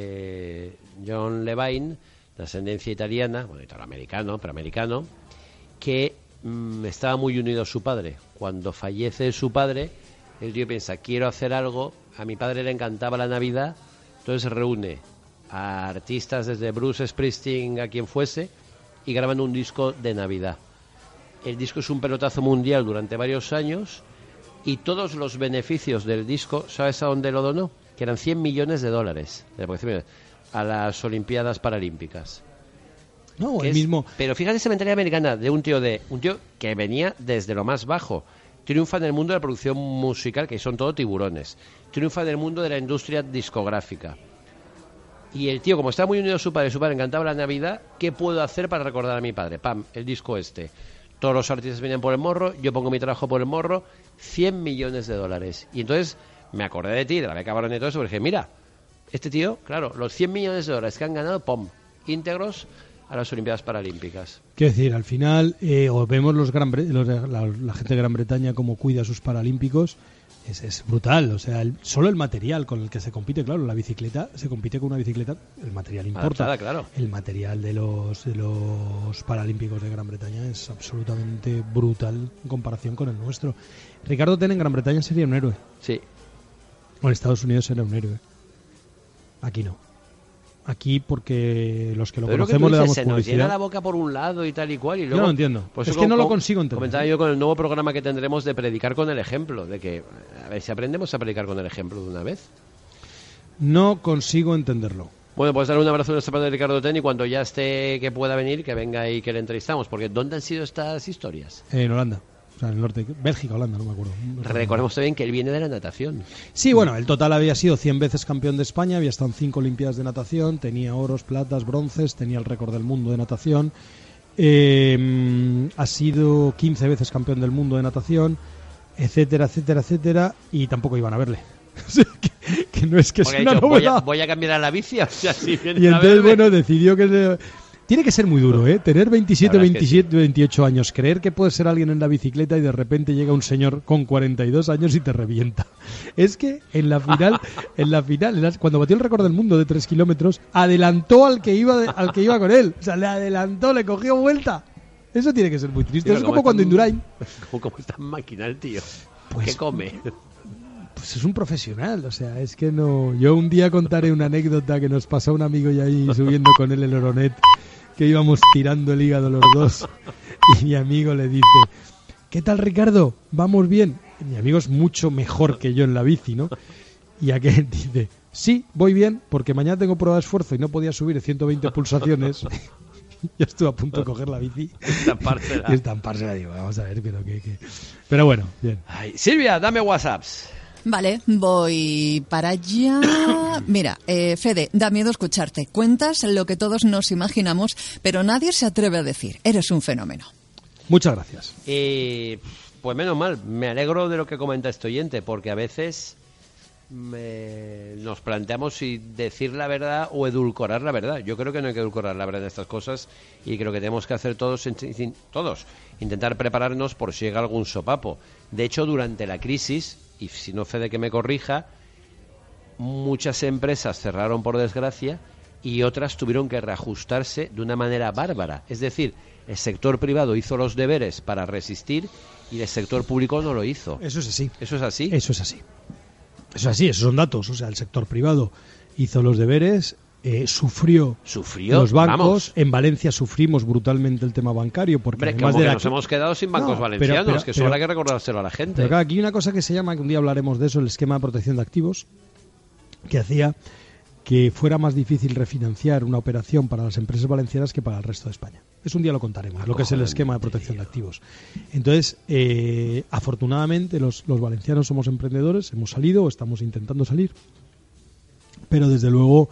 John Levine, de ascendencia italiana, bueno, italoamericano, pero americano, que estaba muy unido a su padre. Cuando fallece su padre, el tío piensa, quiero hacer algo, a mi padre le encantaba la Navidad, entonces reúne a artistas desde Bruce Springsteen a quien fuese y graban un disco de Navidad. El disco es un pelotazo mundial durante varios años y todos los beneficios del disco, ¿sabes a dónde lo donó? Que eran $100 millones a las Olimpiadas Paralímpicas. No, el mismo. Pero fíjate esa mentalidad americana de un tío que venía desde lo más bajo. Triunfa en el mundo de la producción musical, que son todo tiburones. Triunfa en el mundo de la industria discográfica. Y el tío, como está muy unido a su padre encantaba la Navidad, ¿qué puedo hacer para recordar a mi padre? ¡Pam! El disco este. Todos los artistas venían por el morro, yo pongo mi trabajo por el morro, $100 millones. Y entonces me acordé de ti, de la beca Barona y todo eso, porque dije, mira, este tío, claro, los $100 millones que han ganado, ¡pum!, íntegros a las Olimpiadas Paralímpicas. Quiero decir, al final, o vemos la gente de Gran Bretaña cómo cuida a sus paralímpicos, es brutal. O sea, solo el material con el que se compite, claro, la bicicleta, se compite con una bicicleta, el material importa. Adaptada, claro. El material de los paralímpicos de Gran Bretaña es absolutamente brutal en comparación con el nuestro. Ricardo Ten en Gran Bretaña sería un héroe. Sí. O en Estados Unidos sería un héroe. Aquí no. Aquí porque los que lo pero conocemos que le damos se publicidad. nos llena la boca por un lado y tal y cual. Y luego, yo no entiendo. Pues es que no lo consigo entender. Comentaba yo con el nuevo programa que tendremos de predicar con el ejemplo. De que, a ver, si aprendemos a predicar con el ejemplo de una vez. No consigo entenderlo. Bueno, pues darle un abrazo a nuestro padre Ricardo Ten y cuando ya esté que pueda venir, que venga y que le entrevistamos. Porque ¿dónde han sido estas historias? En Holanda. O sea, en el norte. Bélgica, Holanda, no me acuerdo. Recordemos también que él viene de la natación. Sí, bueno, el total había sido 100 veces campeón de España, había estado en 5 Olimpiadas de natación, tenía oros, platas, bronces, tenía el récord del mundo de natación. Ha sido 15 veces campeón del mundo de natación, etcétera, etcétera, etcétera, y tampoco iban a verle. que no es que sea una novedad. Voy a cambiar a la bici, o sea, si y entonces, bueno, decidió que... Tiene que ser muy duro, ¿eh? Tener 27, 27, 28 años, creer que puedes ser alguien en la bicicleta y de repente llega un señor con 42 años y te revienta. Es que en la final, cuando batió el récord del mundo de 3 kilómetros, adelantó al que iba con él. O sea, le adelantó, le cogió vuelta. Eso tiene que ser muy triste. Sí, Es como cuando Indurain... ¿Cómo es tan máquina el tío? Pues, ¿qué come? Pues es un profesional, o sea, es que no... Yo un día contaré una anécdota que nos pasó a un amigo y ahí subiendo con él el Oronet, que íbamos tirando el hígado los dos, y mi amigo le dice, ¿qué tal, Ricardo? ¿Vamos bien? Y mi amigo es mucho mejor que yo en la bici, ¿no? Y aquel dice, sí, voy bien, porque mañana tengo prueba de esfuerzo y no podía subir 120 pulsaciones. Yo estuve a punto de coger la bici y estampársela. Digo, vamos a ver, pero bueno, bien. Ay, Silvia, dame WhatsApps. Vale, voy para allá. Mira, Fede, da miedo escucharte. Cuentas lo que todos nos imaginamos, pero nadie se atreve a decir. Eres un fenómeno. Muchas gracias. Pues menos mal, me alegro de lo que comenta este oyente, porque a veces nos planteamos si decir la verdad o edulcorar la verdad. Yo creo que no hay que edulcorar la verdad en estas cosas y creo que tenemos que hacer todos intentar prepararnos por si llega algún sopapo. De hecho, durante la crisis, y si no Fede que me corrija, muchas empresas cerraron por desgracia y otras tuvieron que reajustarse de una manera bárbara. Es decir, el sector privado hizo los deberes para resistir y el sector público no lo hizo. Eso es así. ¿Eso es así? Eso es así. Eso es así, esos son datos. O sea, el sector privado hizo los deberes, sufrió los bancos. Vamos. En Valencia sufrimos brutalmente el tema bancario. Porque hombre, además como de que nos hemos quedado sin bancos valencianos, que eso habrá que recordárselo a la gente. Pero acá, aquí hay una cosa que se llama, que un día hablaremos de eso, el esquema de protección de activos, que hacía que fuera más difícil refinanciar una operación para las empresas valencianas que para el resto de España. Eso un día lo contaremos, lo que es el esquema de protección de activos. Entonces, afortunadamente los valencianos somos emprendedores, hemos salido, estamos intentando salir, pero desde luego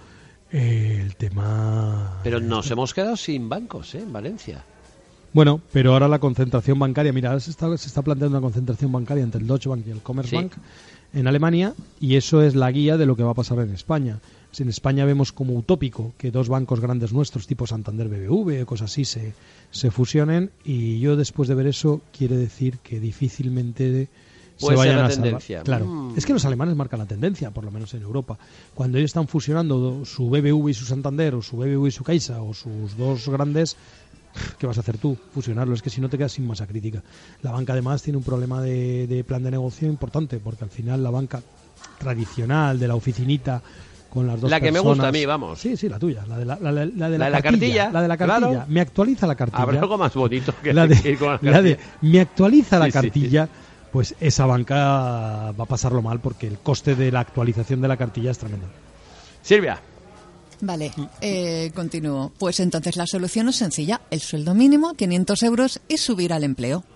el tema... Pero nos hemos quedado sin bancos, en Valencia. Bueno, pero ahora la concentración bancaria, mira, ahora se está planteando una concentración bancaria entre el Deutsche Bank y el Commerzbank en Alemania, y eso es la guía de lo que va a pasar en España. Si en España vemos como utópico que dos bancos grandes nuestros, tipo Santander BBV, cosas así, se fusionen, y yo después de ver eso, quiere decir que difícilmente se vayan a salvar. Claro, es que los alemanes marcan la tendencia, por lo menos en Europa. Cuando ellos están fusionando su BBV y su Santander, o su BBV y su Caixa, o sus dos grandes, ¿qué vas a hacer tú? Fusionarlo, es que si no te quedas sin masa crítica. La banca además tiene un problema de plan de negocio importante, porque al final la banca tradicional de la oficinita con las dos la que personas, me gusta a mí, vamos. Sí, la tuya, la de la cartilla. La de la cartilla. Claro. Me actualiza la cartilla. Habrá algo más bonito que ir con la cartilla. Me actualiza la cartilla, pues esa banca va a pasarlo mal porque el coste de la actualización de la cartilla es tremendo. Silvia. Vale, continúo. Pues entonces la solución es sencilla. El sueldo mínimo, 500 euros, y subir al empleo.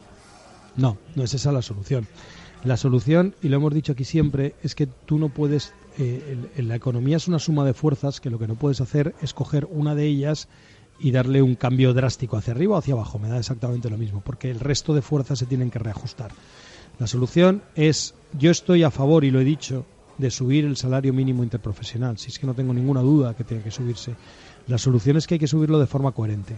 No es esa la solución. La solución, y lo hemos dicho aquí siempre, es que tú no puedes... la economía es una suma de fuerzas que lo que no puedes hacer es coger una de ellas y darle un cambio drástico hacia arriba o hacia abajo. Me da exactamente lo mismo, porque el resto de fuerzas se tienen que reajustar. La solución es, yo estoy a favor, y lo he dicho, de subir el salario mínimo interprofesional. Si es que no tengo ninguna duda que tiene que subirse. La solución es que hay que subirlo de forma coherente.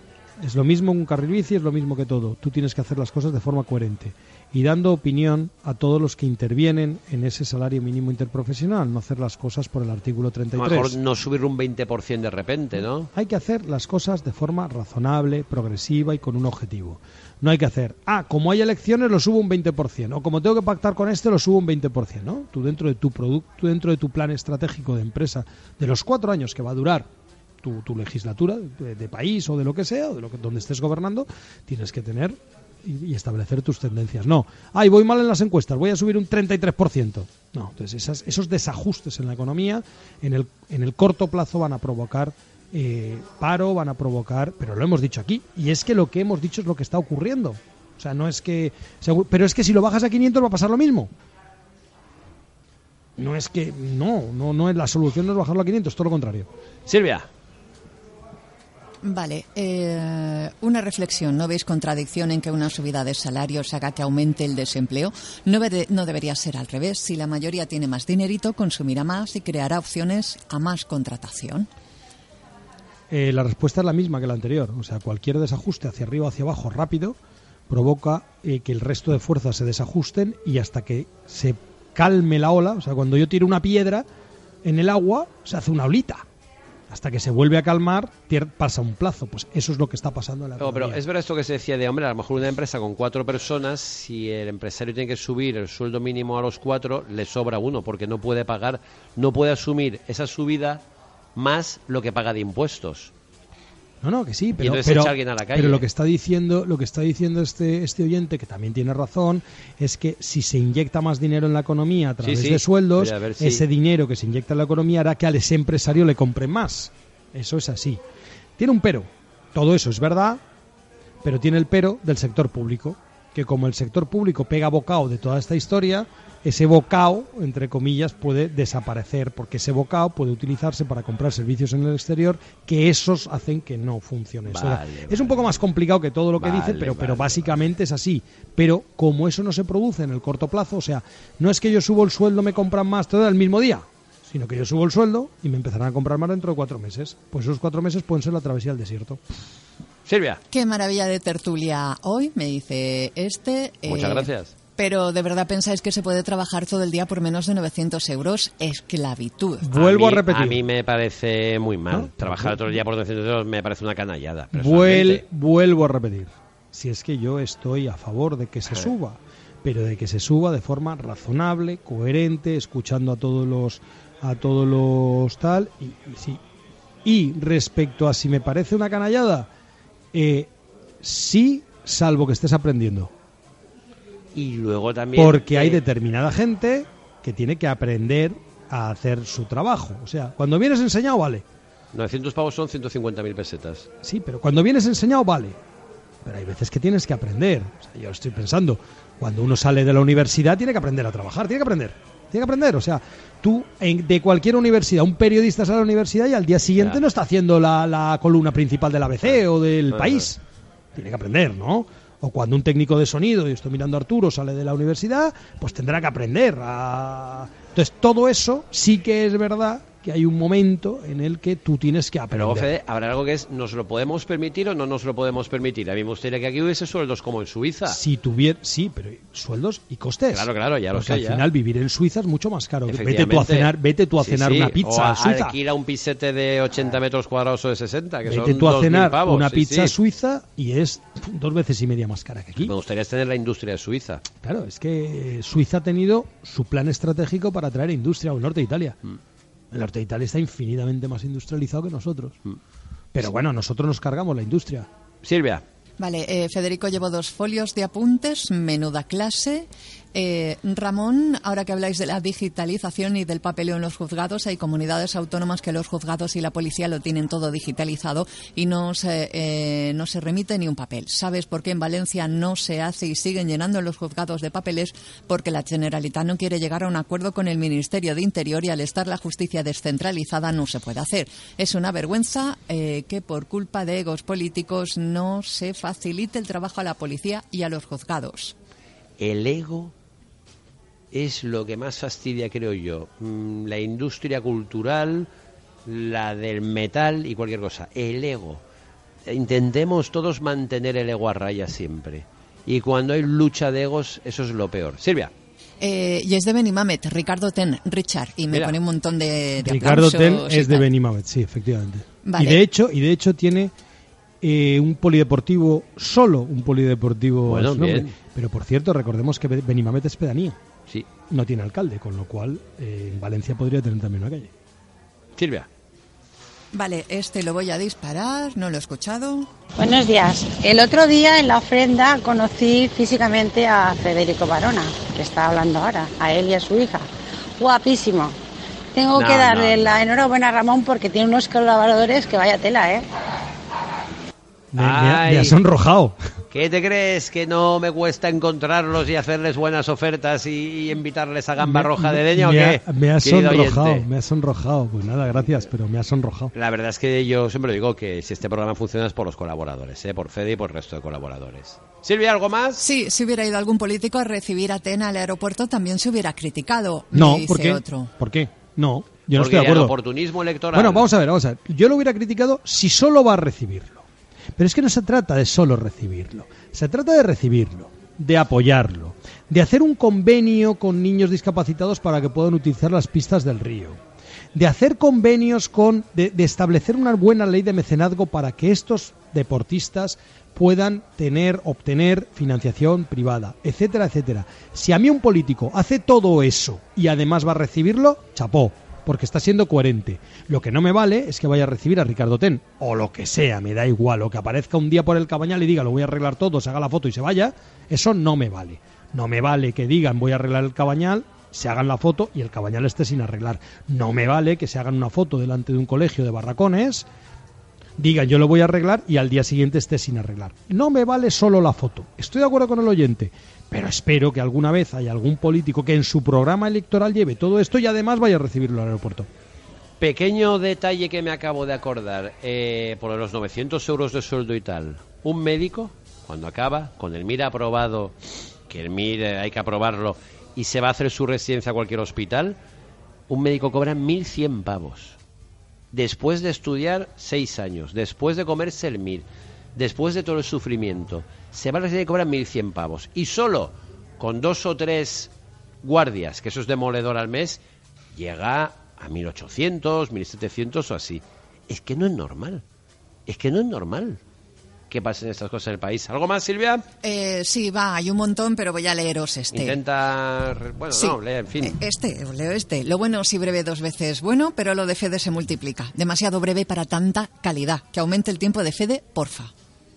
Es lo mismo un carril bici, es lo mismo que todo. Tú tienes que hacer las cosas de forma coherente y dando opinión a todos los que intervienen en ese salario mínimo interprofesional, no hacer las cosas por el artículo 33. Mejor no subir un 20% de repente, ¿no? Hay que hacer las cosas de forma razonable, progresiva y con un objetivo. No hay que hacer, como hay elecciones lo subo un 20%, o como tengo que pactar con lo subo un 20%, ¿no? Tú dentro de tu producto, dentro de tu plan estratégico de empresa, de los 4 años que va a durar tu legislatura de país o de lo que sea, o de donde estés gobernando, tienes que tener y establecer tus tendencias. No, voy mal en las encuestas, voy a subir un 33%. No, entonces esos desajustes en la economía en el corto plazo van a provocar paro, van a provocar, pero lo hemos dicho aquí, y es que lo que hemos dicho es lo que está ocurriendo. O sea, no es que... Pero es que si lo bajas a 500 va a pasar lo mismo. No es que... No es la solución, no es bajarlo a 500, todo lo contrario. Silvia. Vale, una reflexión. ¿No veis contradicción en que una subida de salarios haga que aumente el desempleo? No debería ser al revés. Si la mayoría tiene más dinerito, consumirá más y creará opciones a más contratación. La respuesta es la misma que la anterior. O sea, cualquier desajuste hacia arriba o hacia abajo rápido provoca que el resto de fuerzas se desajusten y hasta que se calme la ola. O sea, cuando yo tiro una piedra en el agua, se hace una olita. hasta que se vuelve a calmar, pasa un plazo. Pues eso es lo que está pasando en la economía. Pero es verdad esto que se decía de, hombre, a lo mejor una empresa con 4 personas, si el empresario tiene que subir el sueldo mínimo a los 4, le sobra uno, porque no puede pagar, no puede asumir esa subida más lo que paga de impuestos. No, que sí, Y pero, entonces echa a alguien a la calle. pero lo que está diciendo este oyente, que también tiene razón, es que si se inyecta más dinero en la economía a través de sueldos, a ver, ese dinero que se inyecta en la economía hará que a ese empresario le compre más. Eso es así. Tiene un pero. Todo eso es verdad, pero tiene el pero del sector público, que como el sector público pega bocado de toda esta historia, ese bocado, entre comillas, puede desaparecer, porque ese bocado puede utilizarse para comprar servicios en el exterior, que esos hacen que no funcione. Es un poco más complicado que todo lo que dice, pero básicamente es así. Pero como eso no se produce en el corto plazo, o sea, no es que yo subo el sueldo, me compran más todo el mismo día, sino que yo subo el sueldo y me empezarán a comprar más dentro de 4 meses. Pues esos 4 meses pueden ser la travesía del desierto. Silvia. Qué maravilla de tertulia hoy, me dice Muchas gracias. Pero ¿de verdad pensáis que se puede trabajar todo el día por menos de 900 euros? Esclavitud. Vuelvo a repetir. A mí me parece muy mal. ¿No? Trabajar todo el día por 900 euros me parece una canallada. Vuelvo a repetir. Si es que yo estoy a favor de que se suba, pero de que se suba de forma razonable, coherente, escuchando a todos los tal. Sí. Y respecto a si me parece una canallada, sí, salvo que estés aprendiendo. Y luego también... Porque hay determinada gente que tiene que aprender a hacer su trabajo. O sea, cuando vienes enseñado, vale. 900 pavos son 150.000 pesetas. Sí, pero cuando vienes enseñado, vale. Pero hay veces que tienes que aprender. O sea, yo estoy pensando, cuando uno sale de la universidad tiene que aprender a trabajar, tiene que aprender. O sea, tú de cualquier universidad, un periodista sale a la universidad y al día siguiente no está haciendo la columna principal del ABC o del País. Tiene que aprender, ¿no? O cuando un técnico de sonido, y estoy mirando a Arturo, sale de la universidad, pues tendrá que aprender Entonces, todo eso sí que es verdad que hay un momento en el que tú tienes que aprender. Pero, Fede, habrá algo que es, ¿nos lo podemos permitir o no nos lo podemos permitir? A mí me gustaría que aquí hubiese sueldos como en Suiza. Sí, pero sueldos y costes. Claro, ya lo sé. Porque al final vivir en Suiza es mucho más caro. Vete tú a cenar una pizza a Suiza. Alquila un pisete de 80 metros cuadrados o de 60, que vete son tú a cenar pavos. Una pizza suiza y es 2 veces y media más cara que aquí. Me gustaría tener la industria de Suiza. Claro, es que Suiza ha tenido su plan estratégico para traer industria al norte de Italia. El norte de Italia está infinitamente más industrializado que nosotros. Pero bueno, nosotros nos cargamos la industria. Silvia. Vale, Federico, llevo 2 folios de apuntes, menuda clase. Ramón, ahora que habláis de la digitalización y del papeleo en los juzgados, hay comunidades autónomas que los juzgados y la policía lo tienen todo digitalizado y no se remite ni un papel. ¿Sabes por qué en Valencia no se hace y siguen llenando los juzgados de papeles? Porque la Generalitat no quiere llegar a un acuerdo con el Ministerio de Interior y al estar la justicia descentralizada no se puede hacer. Es una vergüenza que por culpa de egos políticos no se facilite el trabajo a la policía y a los juzgados. El ego es lo que más fastidia, creo yo. La industria cultural, la del metal y cualquier cosa. El ego. Intentemos todos mantener el ego a raya siempre. Y cuando hay lucha de egos, eso es lo peor. Silvia. Y es de Benimamet, Ricardo Ten, Richard, y me pone un montón de Ricardo Ten es de tal. Benimamet, sí, efectivamente. Vale. Y de hecho tiene un polideportivo, solo un polideportivo. Bueno, bien. Pero por cierto, recordemos que Benimamet es pedanía. Sí. No tiene alcalde, con lo cual en Valencia podría tener también una calle. Silvia. Vale, lo voy a disparar, no lo he escuchado. Buenos días. El otro día en la ofrenda conocí físicamente a Federico Barona, que está hablando ahora, a él y a su hija. Guapísimo. Tengo que darle la enhorabuena a Ramón porque tiene unos colaboradores que vaya tela, ¿eh? Me ha sonrojado. ¿Qué te crees? ¿Que no me cuesta encontrarlos y hacerles buenas ofertas y invitarles a gamba roja de Deña o qué? Me ha sonrojado. Pues nada, gracias, pero me ha sonrojado. La verdad es que yo siempre digo que si este programa funciona es por los colaboradores, por Fede y por el resto de colaboradores. Silvia, ¿algo más? Sí, si hubiera ido algún político a recibir a Tena al aeropuerto también se hubiera criticado. No, me ¿por dice qué? otro. ¿Por qué? No, yo no Porque estoy de acuerdo. el oportunismo electoral. Bueno, vamos a ver. Yo lo hubiera criticado si solo va a recibirlo. Pero es que no se trata de solo recibirlo. Se trata de recibirlo, de apoyarlo, de hacer un convenio con niños discapacitados para que puedan utilizar las pistas del río, de hacer convenios de establecer una buena ley de mecenazgo para que estos deportistas puedan obtener financiación privada, etcétera, etcétera. Si a mí un político hace todo eso y además va a recibirlo, chapó, porque está siendo coherente. Lo que no me vale es que vaya a recibir a Ricardo Ten, o lo que sea, me da igual, o que aparezca un día por el Cabañal y diga lo voy a arreglar todo, se haga la foto y se vaya, eso no me vale. No me vale que digan voy a arreglar el Cabañal, se hagan la foto y el Cabañal esté sin arreglar. No me vale que se hagan una foto delante de un colegio de barracones, digan yo lo voy a arreglar y al día siguiente esté sin arreglar. No me vale solo la foto. Estoy de acuerdo con el oyente, pero espero que alguna vez haya algún político que en su programa electoral lleve todo esto y además vaya a recibirlo al aeropuerto. Pequeño detalle que me acabo de acordar, por los 900 euros de sueldo y tal, un médico, cuando acaba, con el MIR aprobado, que el MIR hay que aprobarlo, y se va a hacer su residencia a cualquier hospital, un médico cobra 1.100 pavos. Después de estudiar 6 años, después de comerse el MIR, después de todo el sufrimiento, se va a residencia y cobra 1.100 pavos. Y solo con 2 o 3 guardias, que eso es demoledor al mes, llega a 1.800, 1.700 o así. Es que no es normal. Es que no es normal que pasen estas cosas en el país. ¿Algo más, Silvia? Sí, hay un montón, pero voy a leeros este. Intenta... Bueno, sí. No, lee, en fin. Leo este. Lo bueno si breve 2 veces bueno, pero lo de Fede se multiplica. Demasiado breve para tanta calidad. Que aumente el tiempo de Fede, porfa.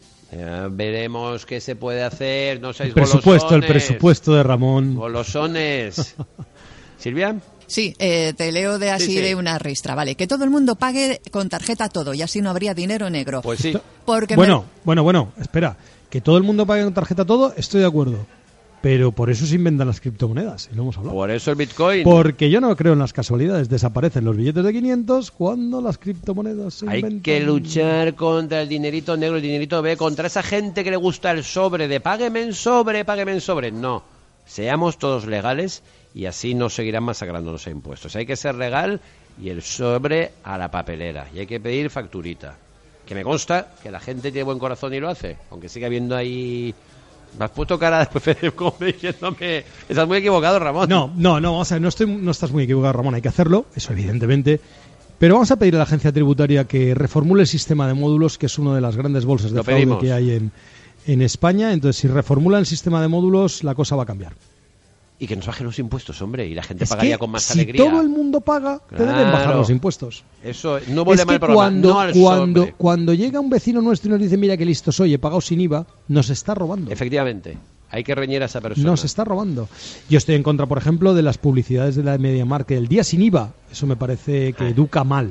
Veremos qué se puede hacer. No seáis el presupuesto de Ramón. Golosones. ¿Silvia? Sí, te leo de así de una ristra, vale. Que todo el mundo pague con tarjeta todo y así no habría dinero negro. Pues sí. Porque bueno, espera. Que todo el mundo pague con tarjeta todo, estoy de acuerdo. Pero por eso se inventan las criptomonedas, y lo hemos hablado. Por eso el Bitcoin. Porque yo no creo en las casualidades. Desaparecen los billetes de 500 cuando las criptomonedas se inventan. Hay que luchar contra el dinerito negro, el dinerito B, contra esa gente que le gusta el sobre de págueme en sobre. No, seamos todos legales y así no seguirán masacrándonos a impuestos. Hay que ser legal y el sobre a la papelera. Y hay que pedir facturita. Que me consta que la gente tiene buen corazón y lo hace. Aunque siga habiendo ahí... Me has puesto cara después como diciéndome... Estás muy equivocado, Ramón. No, o sea, no estás muy equivocado, Ramón. Hay que hacerlo, eso evidentemente. Pero vamos a pedir a la agencia tributaria que reformule el sistema de módulos, que es una de las grandes bolsas de fraude que hay en España. Entonces, si reformulan el sistema de módulos, la cosa va a cambiar. Y que nos bajen los impuestos, hombre, y la gente pagaría con más alegría. Si todo el mundo paga, te deben bajar los impuestos. Eso no vuelve mal el programa. Cuando llega un vecino nuestro y nos dice, mira qué listo soy, he pagado sin IVA, nos está robando. Efectivamente, hay que reñir a esa persona. Nos está robando. Yo estoy en contra, por ejemplo, de las publicidades de la MediaMarkt, el día sin IVA. Eso me parece que educa mal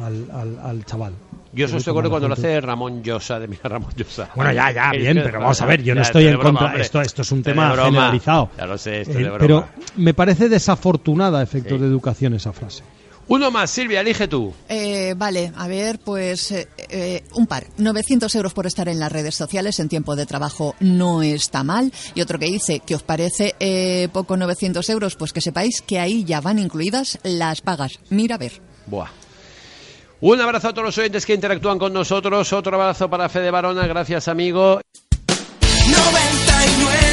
al chaval. Yo estoy de acuerdo cuando lo hace Ramón Llosa, de mira Ramón Llosa. Bueno, ya, bien, pero vamos a ver, yo no estoy en contra. Esto es un tema generalizado. Ya lo sé, esto de broma. Pero me parece desafortunada a efectos de educación esa frase. Uno más, Silvia, elige tú. Vale, a ver, pues un par. 900 euros por estar en las redes sociales en tiempo de trabajo no está mal. Y otro que dice que os parece poco 900 euros, pues que sepáis que ahí ya van incluidas las pagas. Mira a ver. Buah. Un abrazo a todos los oyentes que interactúan con nosotros. Otro abrazo para Fede Barona. Gracias, amigo. 99